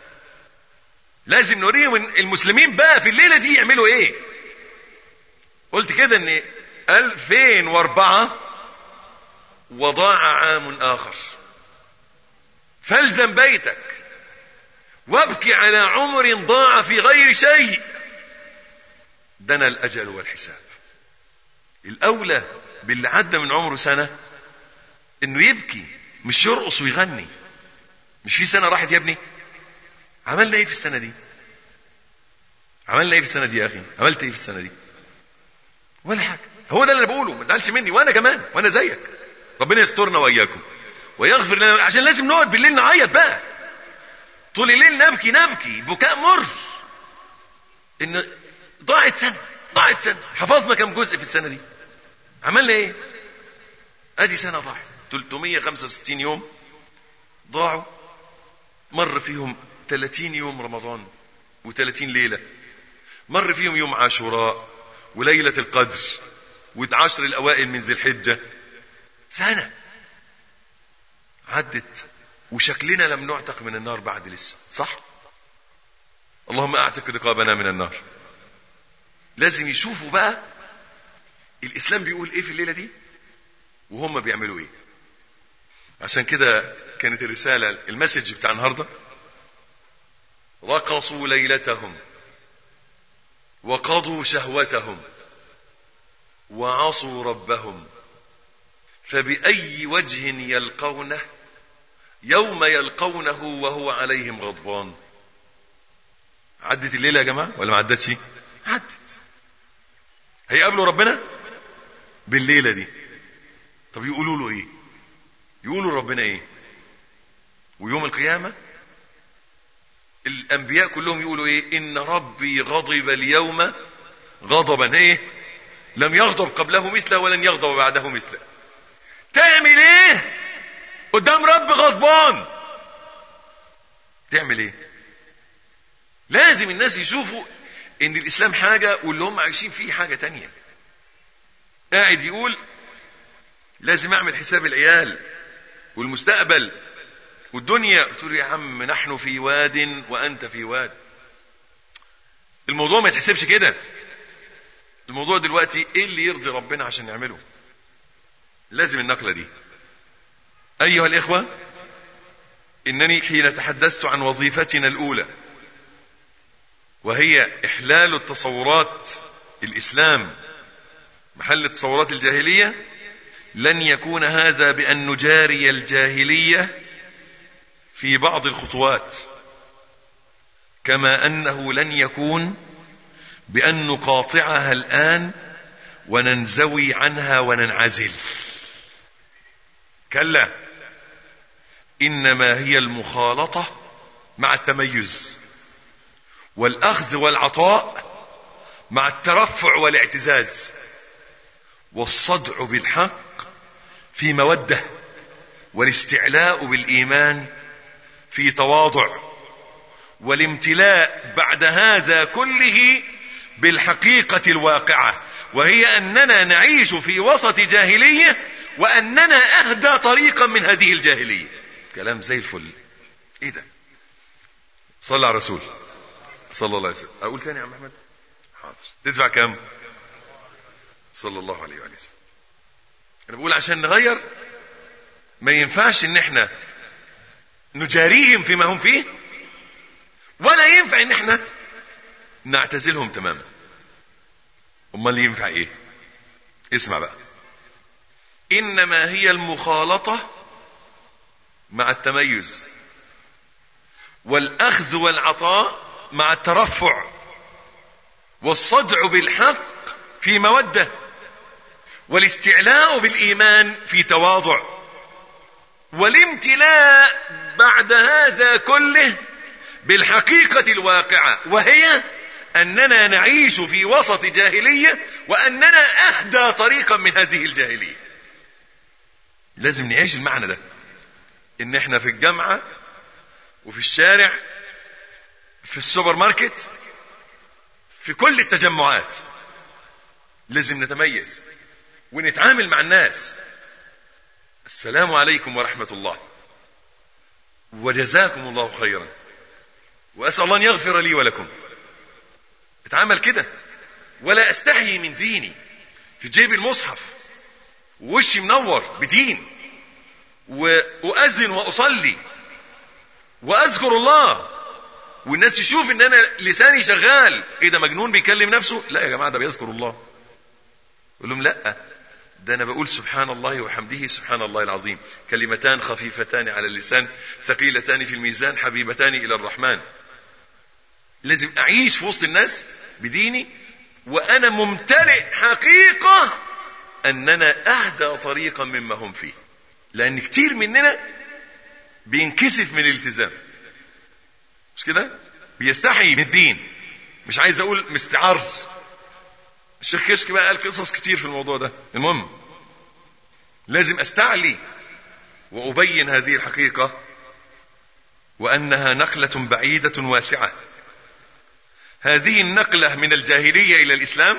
لازم نوريهم المسلمين بقى في الليلة دي يعملوا ايه. قلت كده ان ألفين واربعة وضاع عام اخر، فالزم بيتك وابكي على عمر ضاع في غير شيء. دنا الاجل والحساب. الاولى باللي عدى من عمره سنة انه يبكي، مش يرقص ويغني. مش في سنة راحت يا ابني؟ عملنا ايه في السنة دي؟ عملنا ايه في السنة دي يا اخي؟ عملت ايه في السنة دي؟ ولا حاجة. هو ده اللي انا بقوله، ما تزعلش مني، وانا كمان، وانا زيك. ربنا يسترنا واياكم ويغفر لنا، عشان لازم نقعد بالليل نعيط بقى طول الليل، نبكي نبكي بكاء مر ان ضاعت سنة، ضاعت سنة. حفظنا كم جزء في السنة دي؟ عملنا ايه؟ ادي سنة ضاعت، ثلاثمية وخمسة وستين يوم ضاعوا. مر فيهم ثلاثين يوم رمضان وثلاثين ليلة، مر فيهم يوم عاشوراء وليلة القدر والعشر الاوائل من ذي الحجة. سنة عدت وشكلنا لم نعتق من النار بعد لسه، صح؟ اللهم اعتق رقابنا من النار. لازم يشوفوا بقى الاسلام بيقول ايه في الليلة دي وهم بيعملوا ايه. عشان كده كانت الرسالة المسج بتاع النهاردة: رقصوا ليلتهم وقضوا شهوتهم وعصوا ربهم، فبأي وجه يلقونه يوم يلقونه وهو عليهم غضبان. عدت الليلة يا جماعة ولا ما عدتش؟ عدت. هيقابلوا ربنا بالليلة دي. طب يقولوا له ايه؟ يقولوا ربنا ايه؟ ويوم القيامة الانبياء كلهم يقولوا ايه؟ ان ربي غضب اليوم غضبا ايه لم يغضب قبله مثله ولن يغضب بعده مثله. تعمل ايه قدام رب غضبان؟ تعمل ايه؟ لازم الناس يشوفوا ان الاسلام حاجة واللي هم عايشين فيه حاجة تانية. قاعد يقول لازم اعمل حساب العيال والمستقبل والدنيا. تقول يا عم نحن في واد وانت في واد. الموضوع ما يتحسبش كده. الموضوع دلوقتي ايه اللي يرضي ربنا عشان نعمله. لازم النقلة دي. ايها الاخوة، انني حين تحدثت عن وظيفتنا الاولى وهي احلال التصورات الاسلام محل التصورات الجاهلية، لن يكون هذا بان نجاري الجاهلية في بعض الخطوات، كما انه لن يكون بان نقاطعها الان وننزوي عنها وننعزل. كلا، انما هي المخالطة مع التميز، والاخذ والعطاء مع الترفع والاعتزاز، والصدع بالحق في مودة، والاستعلاء بالايمان في تواضع، والامتلاء بعد هذا كله بالحقيقة الواقعة، وهي اننا نعيش في وسط جاهلية واننا اهدى طريقا من هذه الجاهلية. كلام زي الفل. ايه ده؟ صلى على رسول صلى الله عليه وسلم. اقول تاني يا عم احمد؟ حاضر. تدفع كام؟ صلى الله عليه وآله وسلم. انا بقول عشان نغير ما ينفعش ان احنا نجاريهم فيما هم فيه، ولا ينفع ان احنا نعتزلهم تماما. امال اللي ينفع ايه؟ اسمع بقى. انما هي المخالطة مع التميز، والاخذ والعطاء مع الترفع، والصدع بالحق في مودة، والاستعلاء بالايمان في تواضع، والامتلاء بعد هذا كله بالحقيقة الواقعة، وهي اننا نعيش في وسط جاهلية واننا اهدى طريقا من هذه الجاهلية. لازم نعيش المعنى ده، ان احنا في الجامعة وفي الشارع في السوبر ماركت في كل التجمعات لازم نتميز ونتعامل مع الناس. السلام عليكم ورحمة الله وجزاكم الله خيرا واسأل الله ان يغفر لي ولكم. اتعامل كده، ولا استحيي من ديني، في جيب المصحف ووشي منور بدين، وأذن وأصلي وأذكر الله، والناس تشوف ان انا لساني شغال. ايه ده، مجنون بيكلم نفسه؟ لا يا جماعة، ده بيذكر الله. يقول لهم لا، ده انا بقول سبحان الله وحمده سبحان الله العظيم، كلمتان خفيفتان على اللسان ثقيلتان في الميزان حبيبتان الى الرحمن. لازم اعيش في وسط الناس بديني وانا ممتلئ حقيقة اننا اهدى طريقا مما هم فيه. لان كتير مننا بينكسف من الالتزام، مش كده؟ بيستحي من الدين. مش عايز اقول مستعر. الشيخ كشك بقى قال قصص كتير في الموضوع ده. المهم لازم استعلي وابين هذه الحقيقة، وانها نقلة بعيدة واسعة. هذه النقلة من الجاهلية الى الاسلام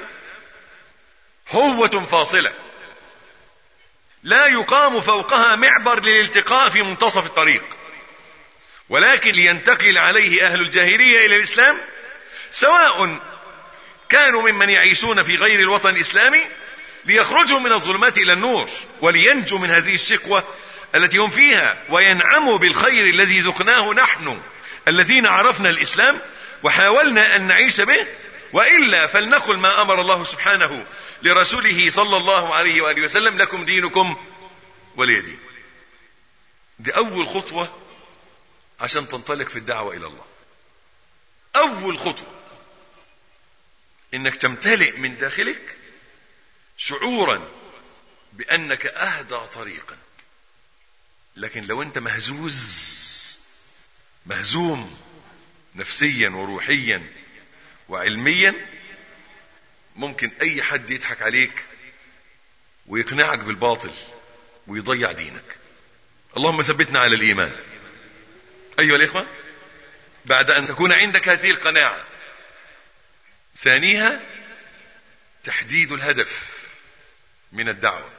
هوة فاصلة لا يقام فوقها معبر للالتقاء في منتصف الطريق، ولكن لينتقل عليه اهل الجاهلية الى الاسلام، سواء كانوا ممن يعيشون في غير الوطن الاسلامي، ليخرجوا من الظلمات الى النور ولينجوا من هذه الشقوة التي هم فيها، وينعموا بالخير الذي ذقناه نحن الذين عرفنا الاسلام وحاولنا ان نعيش به. وإلا فلنقل ما امر الله سبحانه لرسوله صلى الله عليه وآله وسلم: لكم دينكم ولي دين. دي اول خطوة عشان تنطلق في الدعوة الى الله. اول خطوة انك تمتلئ من داخلك شعورا بانك اهدى طريقا. لكن لو انت مهزوز مهزوم نفسيا وروحيا وعلميا، ممكن اي حد يضحك عليك ويقنعك بالباطل ويضيع دينك. اللهم ثبتنا على الايمان. ايها الاخوة، بعد ان تكون عندك هذه القناعة، ثانيها تحديد الهدف من الدعوة.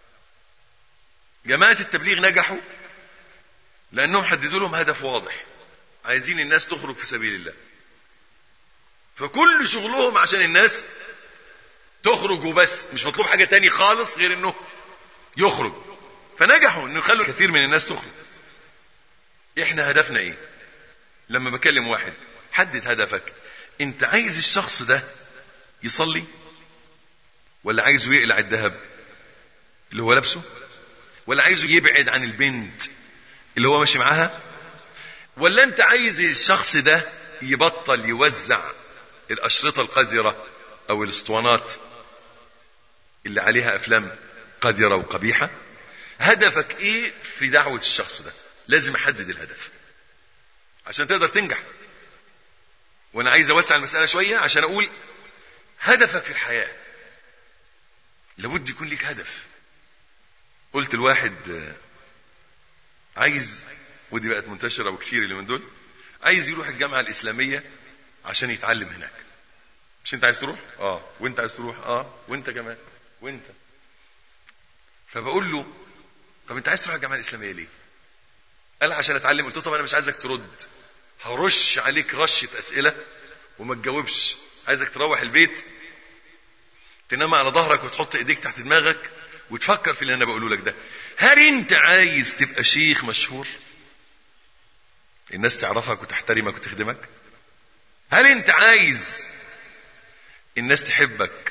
جماعة التبليغ نجحوا لانهم حددوا لهم هدف واضح، عايزين الناس تخرج في سبيل الله، فكل شغلهم عشان الناس تخرج وبس، مش مطلوب حاجة تاني خالص غير انه يخرج. فنجحوا انه يخلوا كثير من الناس تخرج. احنا هدفنا ايه؟ لما بكلم واحد حدد هدفك. انت عايز الشخص ده يصلي ولا عايزه يقلع الذهب اللي هو لابسه، ولا عايزه يبعد عن البنت اللي هو ماشي معاها، ولا انت عايز الشخص ده يبطل يوزع الاشرطة القذرة او الاسطوانات اللي عليها افلام قذرة وقبيحة؟ هدفك ايه في دعوة الشخص ده؟ لازم احدد الهدف عشان تقدر تنجح. وانا عايز اوسع المسألة شوية عشان اقول هدفك في الحياة لابد يكون لك هدف. قلت الواحد عايز، ودي بقت منتشرة وكثير اللي من دول، عايز يروح الجامعة الإسلامية عشان يتعلم هناك. مش انت عايز تروح؟ اه. وانت عايز تروح؟ اه. وانت كمان؟ وانت. فبقول له طب انت عايز تروح الجامعة الإسلامية ليه؟ قال عشان اتعلم. قلت له طب انا مش عايزك ترد، هرش عليك رشة اسئلة وما تجاوبش. عايزك تروح البيت تنام على ظهرك وتحط ايديك تحت دماغك وتفكر في اللي انا بقوله لك ده. هل انت عايز تبقى شيخ مشهور الناس تعرفك وتحترمك وتخدمك؟ هل انت عايز الناس تحبك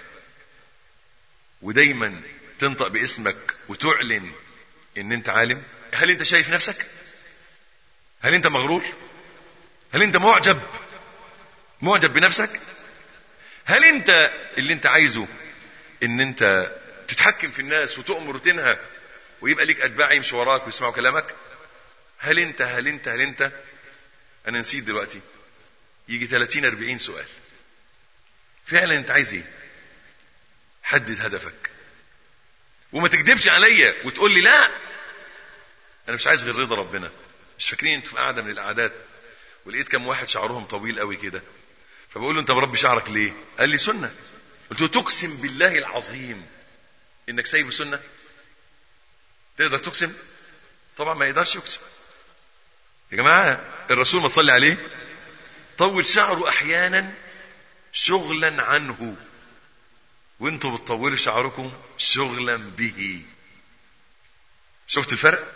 ودايما تنطق باسمك وتعلن ان انت عالم؟ هل انت شايف نفسك؟ هل انت مغرور؟ هل انت معجب معجب بنفسك؟ هل انت اللي انت عايزه ان انت تتحكم في الناس وتؤمر وتنهى ويبقى ليك اتباع يمشوا وراك ويسمعوا كلامك؟ هل انت هل انت هل انت انا نسيت دلوقتي يجي ثلاثين أربعين سؤال. فعلا انت عايز ايه؟ حدد هدفك وما تكذبش عليا وتقول لي لا انا مش عايز غير رضا ربنا. مش فاكرين انتوا في قاعده من القعدات ولقيت كم واحد شعرهم طويل قوي كده، فبقول له انت مربي شعرك ليه؟ قال لي سنه. قلت له تقسم بالله العظيم انك سايب سنه؟ تقدر تقسم؟ طبعا ما يقدرش يقسم. يا جماعه الرسول ما تصلي عليه طول شعره احيانا شغلا عنه، وانتوا بتطولوا شعركم شغلا به. شفت الفرق؟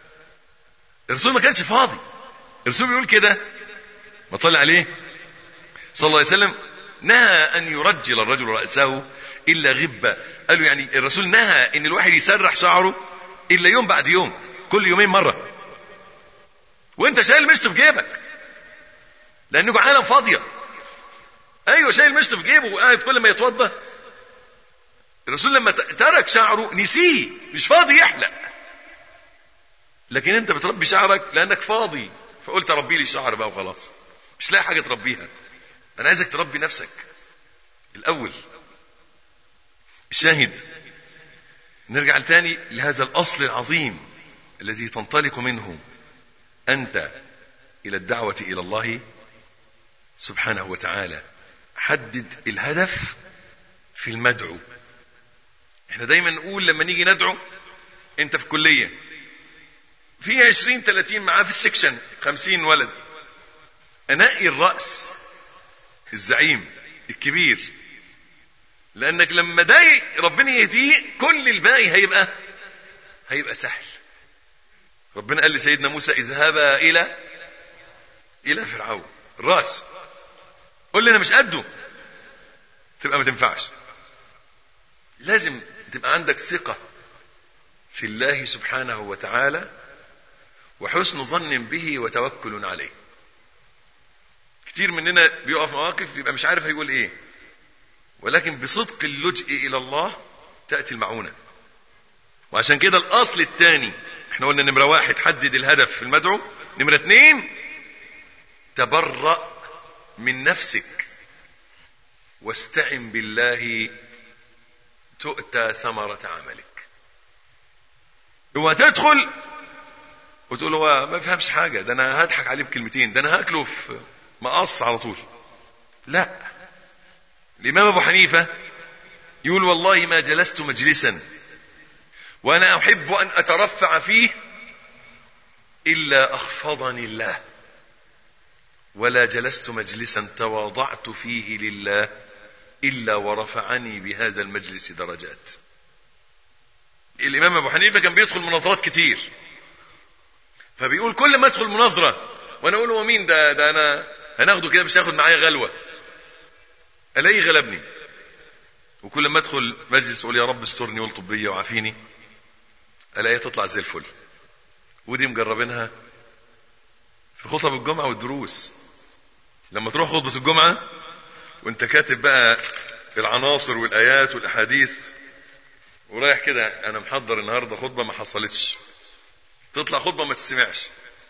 الرسول ما كانش فاضي. الرسول بيقول كده ما تصلي عليه صلى الله عليه وسلم نهى ان يرجل الرجل رأسه الا غبة. قالوا يعني الرسول نهى ان الواحد يسرح شعره الا يوم بعد يوم، كل يومين مرة، وانت شايل مشط في جيبك لانكم عالم فاضية. ايوه شايل مشط في جيبه وقاعد كل ما يتوضى. الرسول لما ترك شعره نسيه، مش فاضي يحلق. لكن انت بتربي شعرك لانك فاضي، فقلت ربي لي شعر بقى وخلاص، مش لاقي حاجة تربيها. انا عايزك تربي نفسك الاول. الشاهد نرجع تاني لهذا الاصل العظيم الذي تنطلق منه انت الى الدعوة الى الله سبحانه وتعالى. حدد الهدف في المدعو. احنا دايما نقول لما نيجي ندعو، انت في كلية في عشرين ثلاثين معاه في السكشن خمسين ولد، انقي الرأس الزعيم الكبير، لانك لما ده ربنا يهديه كل الباقي هيبقى هيبقى سهل. ربنا قال لسيدنا موسى اذهبا الى الى فرعون. الراس قول لي انا مش قده تبقى ما تنفعش. لازم تبقى عندك ثقة في الله سبحانه وتعالى وحسن ظن به وتوكل عليه. كتير مننا بيقف مواقف بيبقى مش عارف هيقول ايه، ولكن بصدق اللجئ الى الله تأتي المعونة. وعشان كده الاصل الثاني احنا قلنا نمرة واحد حدد الهدف في المدعو، نمرة اتنين تبرأ من نفسك واستعن بالله تؤتى ثمرة عملك. هو تدخل وتقول هو ما فهمش حاجة، ده انا هضحك عليه بكلمتين، ده انا هاكله في مقص على طول. لا، الامام ابو حنيفة يقول والله ما جلست مجلسا وانا احب ان اترفع فيه الا اخفضني الله، ولا جلست مجلسا تواضعت فيه لله إلا ورفعني بهذا المجلس درجات. الإمام أبو حنيفة كان بيدخل مناظرات كتير، فبيقول كل ما أدخل مناظرة وأنا أقول هو مين ده ده أنا هناخده كده مش هاخد معايا غلوة، ألاقيه غلبني. وكل ما أدخل مجلس أقول يا رب استرني والطب بي وعافيني، ألاقيه تطلع زي الفل. ودي مجربينها في خطب الجمعة والدروس. لما تروح خطبة الجمعة وانت كاتب بقى العناصر والآيات والأحاديث ورايح كده أنا محضر النهاردة خطبة ما حصلتش، تطلع خطبة ما تسمعش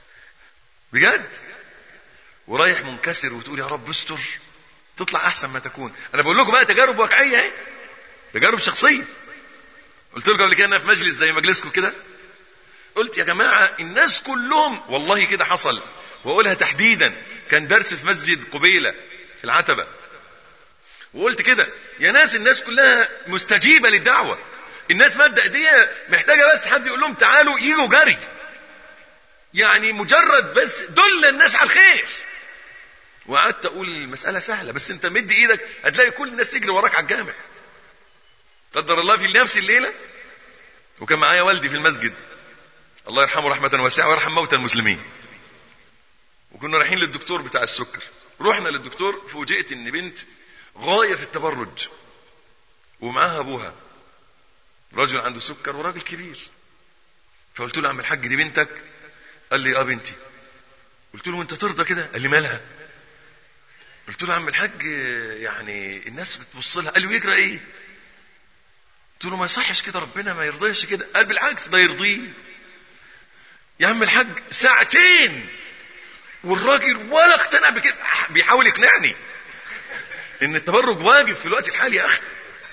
بجد، ورايح منكسر وتقول يا رب استر، تطلع أحسن ما تكون. أنا بقول لكم بقى تجارب واقعية اهي، تجارب شخصية. قلت لكم قبل كده أنا في مجلس زي مجلسكم كده، قلت يا جماعة الناس كلهم والله كده حصل، وأقولها تحديدا. كان درس في مسجد قبيلة في العتبة، وقلت كده يا ناس الناس كلها مستجيبة للدعوة، الناس مادة ايديها محتاجة بس حد يقول لهم تعالوا يجوا جري، يعني مجرد بس دل الناس على الخير. وقعدت اقول المسألة سهلة، بس انت مد ايدك هتلاقي كل الناس تجري وراك على الجامع. قدر الله في نفس الليلة وكان معايا والدي في المسجد الله يرحمه رحمة واسعة ويرحم موتى المسلمين، وكنا رايحين للدكتور بتاع السكر. رحنا للدكتور فوجئت ان بنت غاية في التبرج ومعاها ابوها رجل عنده سكر وراجل كبير. فقلت له عم الحاج دي بنتك؟ قال لي اه بنتي. قلت له انت ترضى كده؟ قال لي مالها؟ قلت له عم الحاج يعني الناس بتبص لها. قال لي ويجرى ايه؟ قلت له ما يصحش كده، ربنا ما يرضيش كده. قال بالعكس ده يرضيه يا عم الحاج. ساعتين والراجل ولا اقتنع بكده، بيحاول يقنعني ان التبرج واجب في الوقت الحالي يا اخي.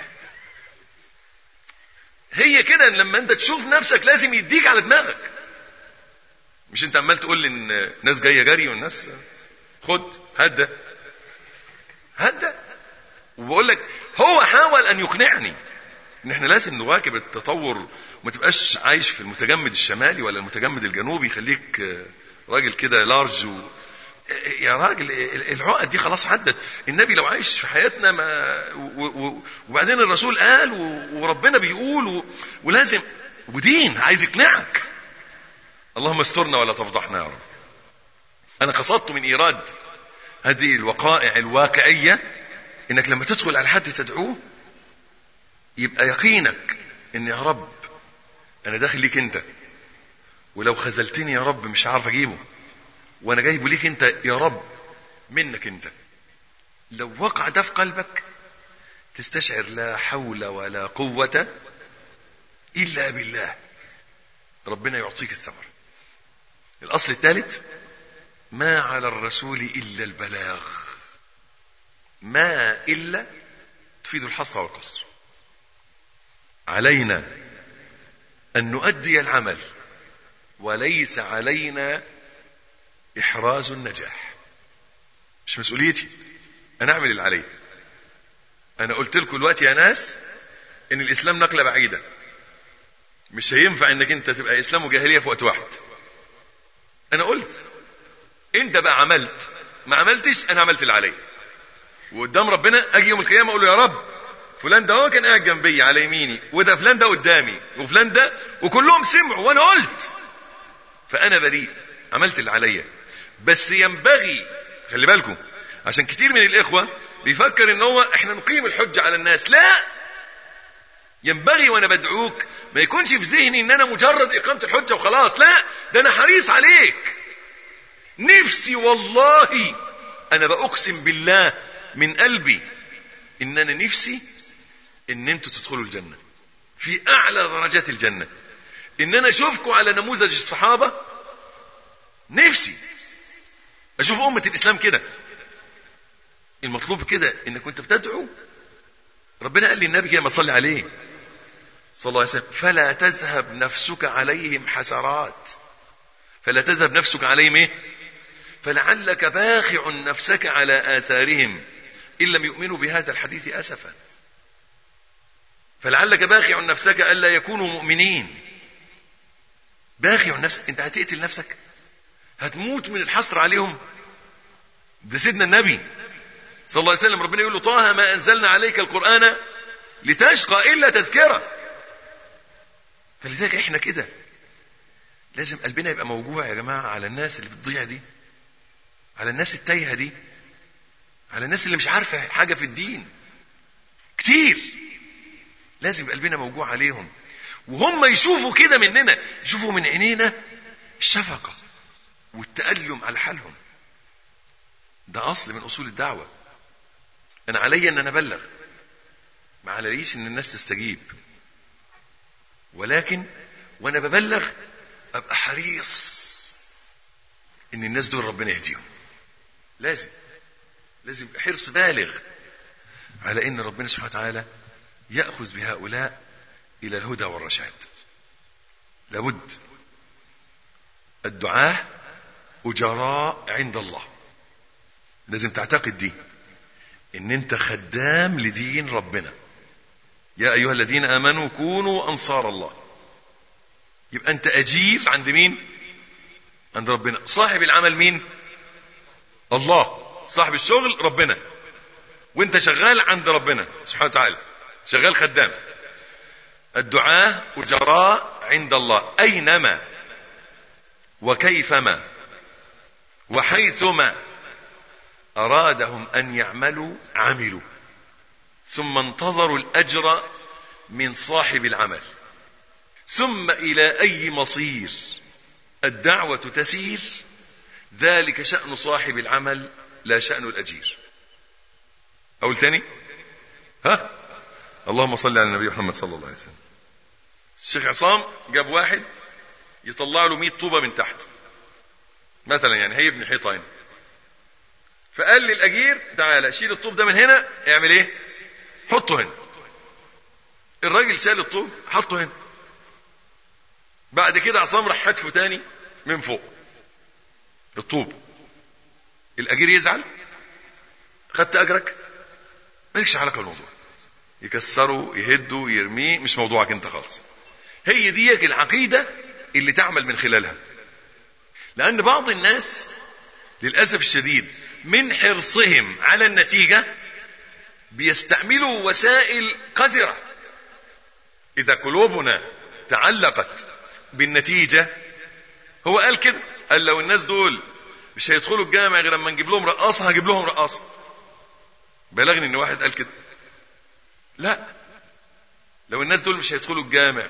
هي كده لما انت تشوف نفسك لازم يديك على دماغك، مش انت عمال تقول لي ان ناس جايه جري والناس خد هدى هدى. وبقول لك هو حاول ان يقنعني ان احنا لازم نواكب التطور وما تبقاش عايش في المتجمد الشمالي ولا المتجمد الجنوبي، خليك راجل كده لارج و... يا راجل العقد دي خلاص عدت. النبي لو عايش في حياتنا ما و... و... وبعدين الرسول قال و... وربنا بيقول و... ولازم ودين عايز يقنعك. اللهم استرنا ولا تفضحنا يا رب. انا قصدت من ايراد هذه الوقائع الواقعية انك لما تدخل على حد تدعوه يبقى يقينك ان يا رب انا داخل ليك انت، ولو خذلتني يا رب مش عارف اجيبه، وانا جايبه ليك انت يا رب منك انت. لو وقع ده في قلبك تستشعر لا حول ولا قوة الا بالله، ربنا يعطيك الثمر. الاصل الثالث ما على الرسول الا البلاغ. ما الا تفيد الحصر والقصر. علينا ان نؤدي العمل وليس علينا احراز النجاح. مش مسؤوليتي انا اعمل اللي علي. انا قلت لكم دلوقتي يا ناس ان الاسلام نقلة بعيدة، مش هينفع انك انت تبقى اسلام وجاهلية في وقت واحد. انا قلت انت بقى عملت ما عملتش، انا عملت اللي علي، وقدام ربنا اجي يوم القيامة اقول له يا رب فلان ده هو كان قاعد جنبي على يميني، وده فلان ده قدامي، وفلان ده، وكلهم سمعوا وانا قلت، فانا بريء عملت اللي عليا. بس ينبغي خلي بالكم، عشان كتير من الاخوة بيفكر ان هو احنا نقيم الحجة على الناس. لا، ينبغي وانا بدعوك ما يكونش في ذهني ان انا مجرد اقامة الحجة وخلاص. لا، ده انا حريص عليك. نفسي والله انا بأقسم بالله من قلبي ان انا نفسي ان انتوا تدخلوا الجنة في اعلى درجات الجنة، ان انا اشوفكم على نموذج الصحابة. نفسي اشوف امة الاسلام كده. المطلوب كده انك وانت بتدعو ربنا قال لي النبي كده ما تصلي عليه صلى الله عليه وسلم فلا تذهب نفسك عليهم حسرات. فلا تذهب نفسك عليهم ايه؟ فلعلك باخع نفسك على آثارهم إن لم يؤمنوا بهذا الحديث أسفا. فلعلك باخع نفسك ألا يكونوا مؤمنين. باخع نفسك، انت هتقتل نفسك، هتموت من الحسر عليهم. ده سيدنا النبي صلى الله عليه وسلم ربنا يقول له طه ما انزلنا عليك القرآن لتشقى الا تذكرة. فلذلك احنا كده لازم قلبنا يبقى موجوع يا جماعة على الناس اللي بتضيع دي، على الناس التايهة دي، على الناس اللي مش عارفة حاجة في الدين كتير. لازم قلبنا موجوع عليهم، وهم يشوفوا كده مننا، يشوفوا من عينينا الشفقة والتألم على حالهم. ده أصل من أصول الدعوة. أنا علي أن أنا أبلغ، ما عليش أن الناس تستجيب، ولكن وأنا ببلغ أبقى حريص أن الناس دول ربنا يهديهم. لازم لازم حرص بالغ على أن ربنا سبحانه وتعالى يأخذ بهؤلاء إلى الهدى والرشاد. لابد. الدعاة أجراء عند الله. لازم تعتقد دي، ان انت خدام لدين ربنا. يا ايها الذين امنوا كونوا انصار الله. يبقى انت اجير عند مين؟ عند ربنا. صاحب العمل مين؟ الله. صاحب الشغل ربنا، وانت شغال عند ربنا سبحانه وتعالى، شغال خدام. الدعاة أجراء عند الله أينما وكيفما وحيثما أرادهم أن يعملوا عملوا، ثم انتظروا الأجر من صاحب العمل. ثم إلى أي مصير الدعوة تسير، ذلك شأن صاحب العمل لا شأن الأجير. أقول تاني؟ ها؟ اللهم صل على النبي محمد صلى الله عليه وسلم. الشيخ عصام جاب واحد يطلع له مية طوبة من تحت مثلا، يعني هيبني حيطة هنا، فقال لي الأجير تعالى شيل الطوب ده من هنا، اعمل ايه؟ حطه هنا. الراجل شال الطوب حطه هنا. بعد كده عصام راح حدفه تاني من فوق الطوب. الأجير يزعل؟ خدت أجرك؟ مالكش علاقة بالموضوع. يكسره يهده يرميه، مش موضوعك انت خالص. هي ديك العقيدة اللي تعمل من خلالها. لأن بعض الناس للأسف الشديد من حرصهم على النتيجة بيستعملوا وسائل قذرة. إذا قلوبنا تعلقت بالنتيجة، هو قال كده، قال لو الناس دول مش هيدخلوا الجامع غير لما نجيب لهم رقاصة هجيب لهم رقاصة. بلغني ان واحد قال كده. لا، لو الناس دول مش هيدخلوا الجامع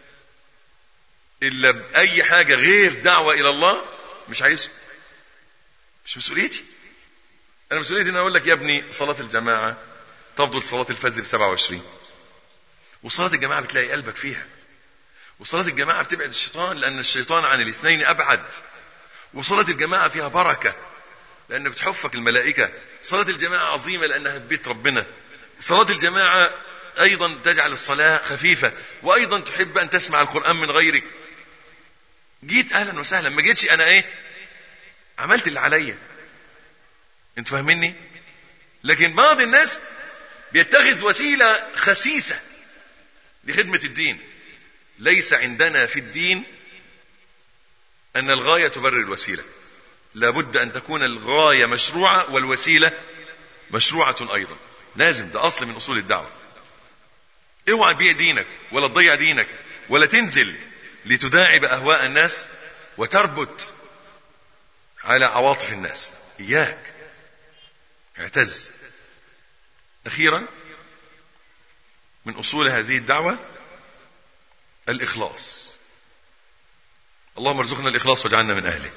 الا باي حاجة غير دعوة الى الله مش عايزه. مش مسؤوليتي. انا مسؤوليتي ان اقول لك يا ابني صلاة الجماعة تفضل صلاة الفجر بسبعة وعشرين، وصلاة الجماعة بتلاقي قلبك فيها، وصلاة الجماعة بتبعد الشيطان لان الشيطان عن الاثنين ابعد، وصلاة الجماعة فيها بركة لان بتحفك الملائكة، صلاة الجماعة عظيمة لانها بيت ربنا، صلاة الجماعة ايضا تجعل الصلاة خفيفة، وايضا تحب ان تسمع القرآن من غيرك. جيت اهلا وسهلا، ما جيتش انا ايه عملت اللي عليا. انتوا فاهميني؟ لكن بعض الناس بيتخذ وسيلة خسيسة لخدمة الدين. ليس عندنا في الدين ان الغاية تبرر الوسيلة، لابد ان تكون الغاية مشروعة والوسيلة مشروعة ايضا. لازم، ده اصل من اصول الدعوة. اوعى تبيع دينك ولا تضيع دينك ولا تنزل لتداعب اهواء الناس وتربط على عواطف الناس. اياك، اعتز. اخيرا من اصول هذه الدعوة الاخلاص. اللهم ارزقنا الاخلاص واجعلنا من اهله.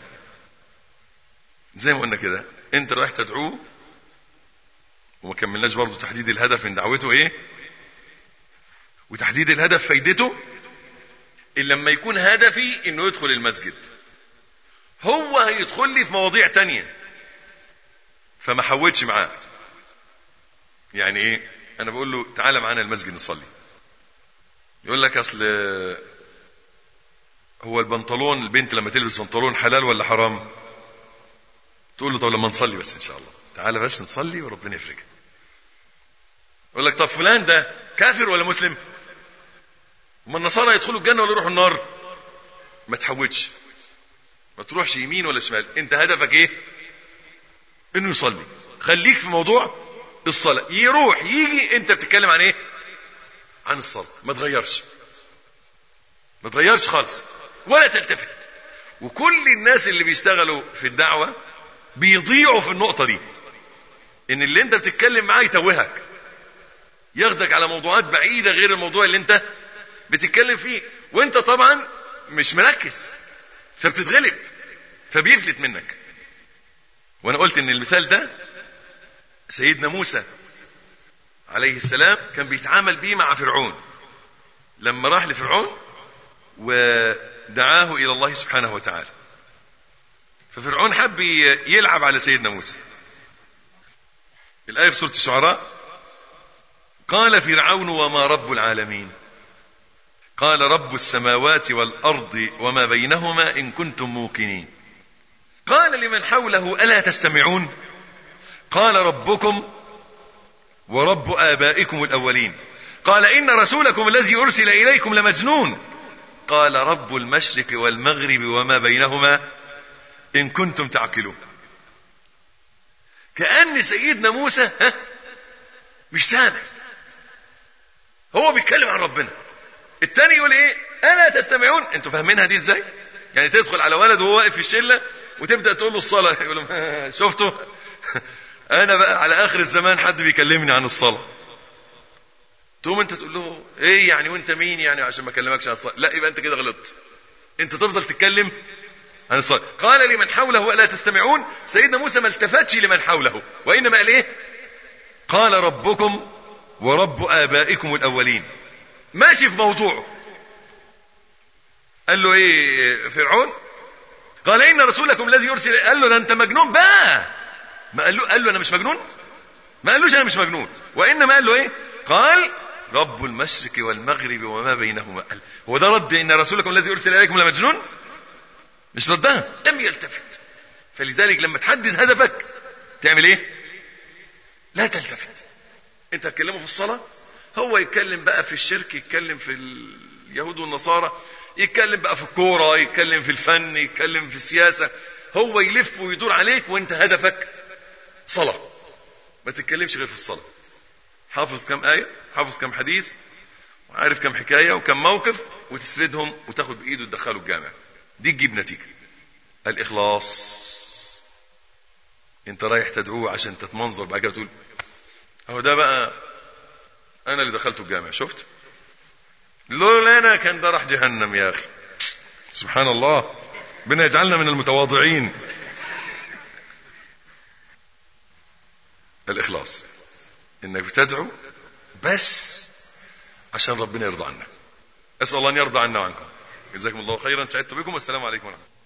زي ما قلنا كده، انت رايح تدعوه وما كملناش برضو تحديد الهدف من دعوته ايه، وتحديد الهدف فايدته. إلا لما يكون هدفي انه يدخل المسجد، هو هيدخل لي في مواضيع تانية فما حودش معاه. يعني ايه؟ انا بقول له تعالى معانا المسجد نصلي، يقول لك اصل هو البنطلون، البنت لما تلبس بنطلون حلال ولا حرام؟ تقول له طب لما نصلي بس ان شاء الله، تعالى بس نصلي وربنا يفرجها. يقول لك طب فلان ده كافر ولا مسلم؟ وما النصارى يدخلوا الجنة ولا يروحوا النار؟ ما تحوجش، ما تروحش يمين ولا شمال. انت هدفك ايه؟ انه يصلي. خليك في موضوع الصلاة. يروح يجي انت بتتكلم عن ايه؟ عن الصلاة. ما تغيرش ما تغيرش خالص ولا تلتفت. وكل الناس اللي بيشتغلوا في الدعوة بيضيعوا في النقطة دي، ان اللي انت بتتكلم معاه يتوهك، ياخدك على موضوعات بعيدة غير الموضوع اللي انت بتتكلم فيه، وانت طبعا مش مركز فبتتغلب فبيفلت منك. وانا قلت ان المثال ده سيدنا موسى عليه السلام كان بيتعامل بيه مع فرعون لما راح لفرعون ودعاه الى الله سبحانه وتعالى. ففرعون حب يلعب على سيدنا موسى. الآية في سورة الشعراء: قال فرعون وما رب العالمين قال رب السماوات والأرض وما بينهما إن كنتم موقنين. قال لمن حوله ألا تستمعون قال ربكم ورب آبائكم الأولين قال إن رسولكم الذي أرسل إليكم لمجنون قال رب المشرق والمغرب وما بينهما إن كنتم تعقلون. كأن سيدنا موسى ها مش سامع، هو بيتكلم عن ربنا. التاني يقول ايه؟ ألا تستمعون. انتوا فاهمينها دي ازاي؟ يعني تدخل على ولد وهو واقف في الشلة وتبدأ تقول له الصلاة، يقول له شفتوا انا بقى على اخر الزمان حد بيكلمني عن الصلاة. تقوم انت تقول له ايه يعني وانت مين يعني عشان ما اكلمكش عن الصلاة؟ لا، يبقى انت كده غلطت. انت تفضل تتكلم عن الصلاة. قال لمن حوله ألا تستمعون. سيدنا موسى ما التفتش لمن حوله، وإنما قال ايه؟ قال ربكم ورب آبائكم الأولين. ماشي في موضوعه. قال له ايه فرعون؟ قال إن رسولكم الذي يرسل. قال له ده انت مجنون بقى. ما قال له قال له انا مش مجنون؟ ما قالوش انا مش مجنون، وإنما قال له ايه؟ قال رب المشرق والمغرب وما بينهما. قال هو ده رد إن رسولكم الذي يرسل إليكم لمجنون؟ مش ردها، لم يلتفت. فلذلك لما تحدد هدفك تعمل ايه؟ لا تلتفت. انت هتكلمه في الصلاة، هو يتكلم بقى في الشرك، يتكلم في اليهود والنصارى، يتكلم بقى في الكورة، يتكلم في الفن، يتكلم في السياسة. هو يلف ويدور عليك وانت هدفك صلاة. ما تتكلمش غير في الصلاة. حافظ كم آية، حافظ كم حديث، وعارف كم حكاية وكم موقف، وتسردهم وتاخد بإيده وتدخله الجامع. دي تجيب نتيجة. الإخلاص. انت رايح تدعوه عشان تتمنظر بعد كده تقول اهو ده بقى انا اللي دخلته الجامع، شفت؟ لولا انا كان ده راح جهنم يا اخي. سبحان الله، ربنا يجعلنا من المتواضعين. الإخلاص انك بتدعو بس عشان ربنا يرضى عنك. اسأل الله ان يرضى عنا وعنكم. جزاكم الله خيرا. سعدت بكم. والسلام عليكم ورحمة الله.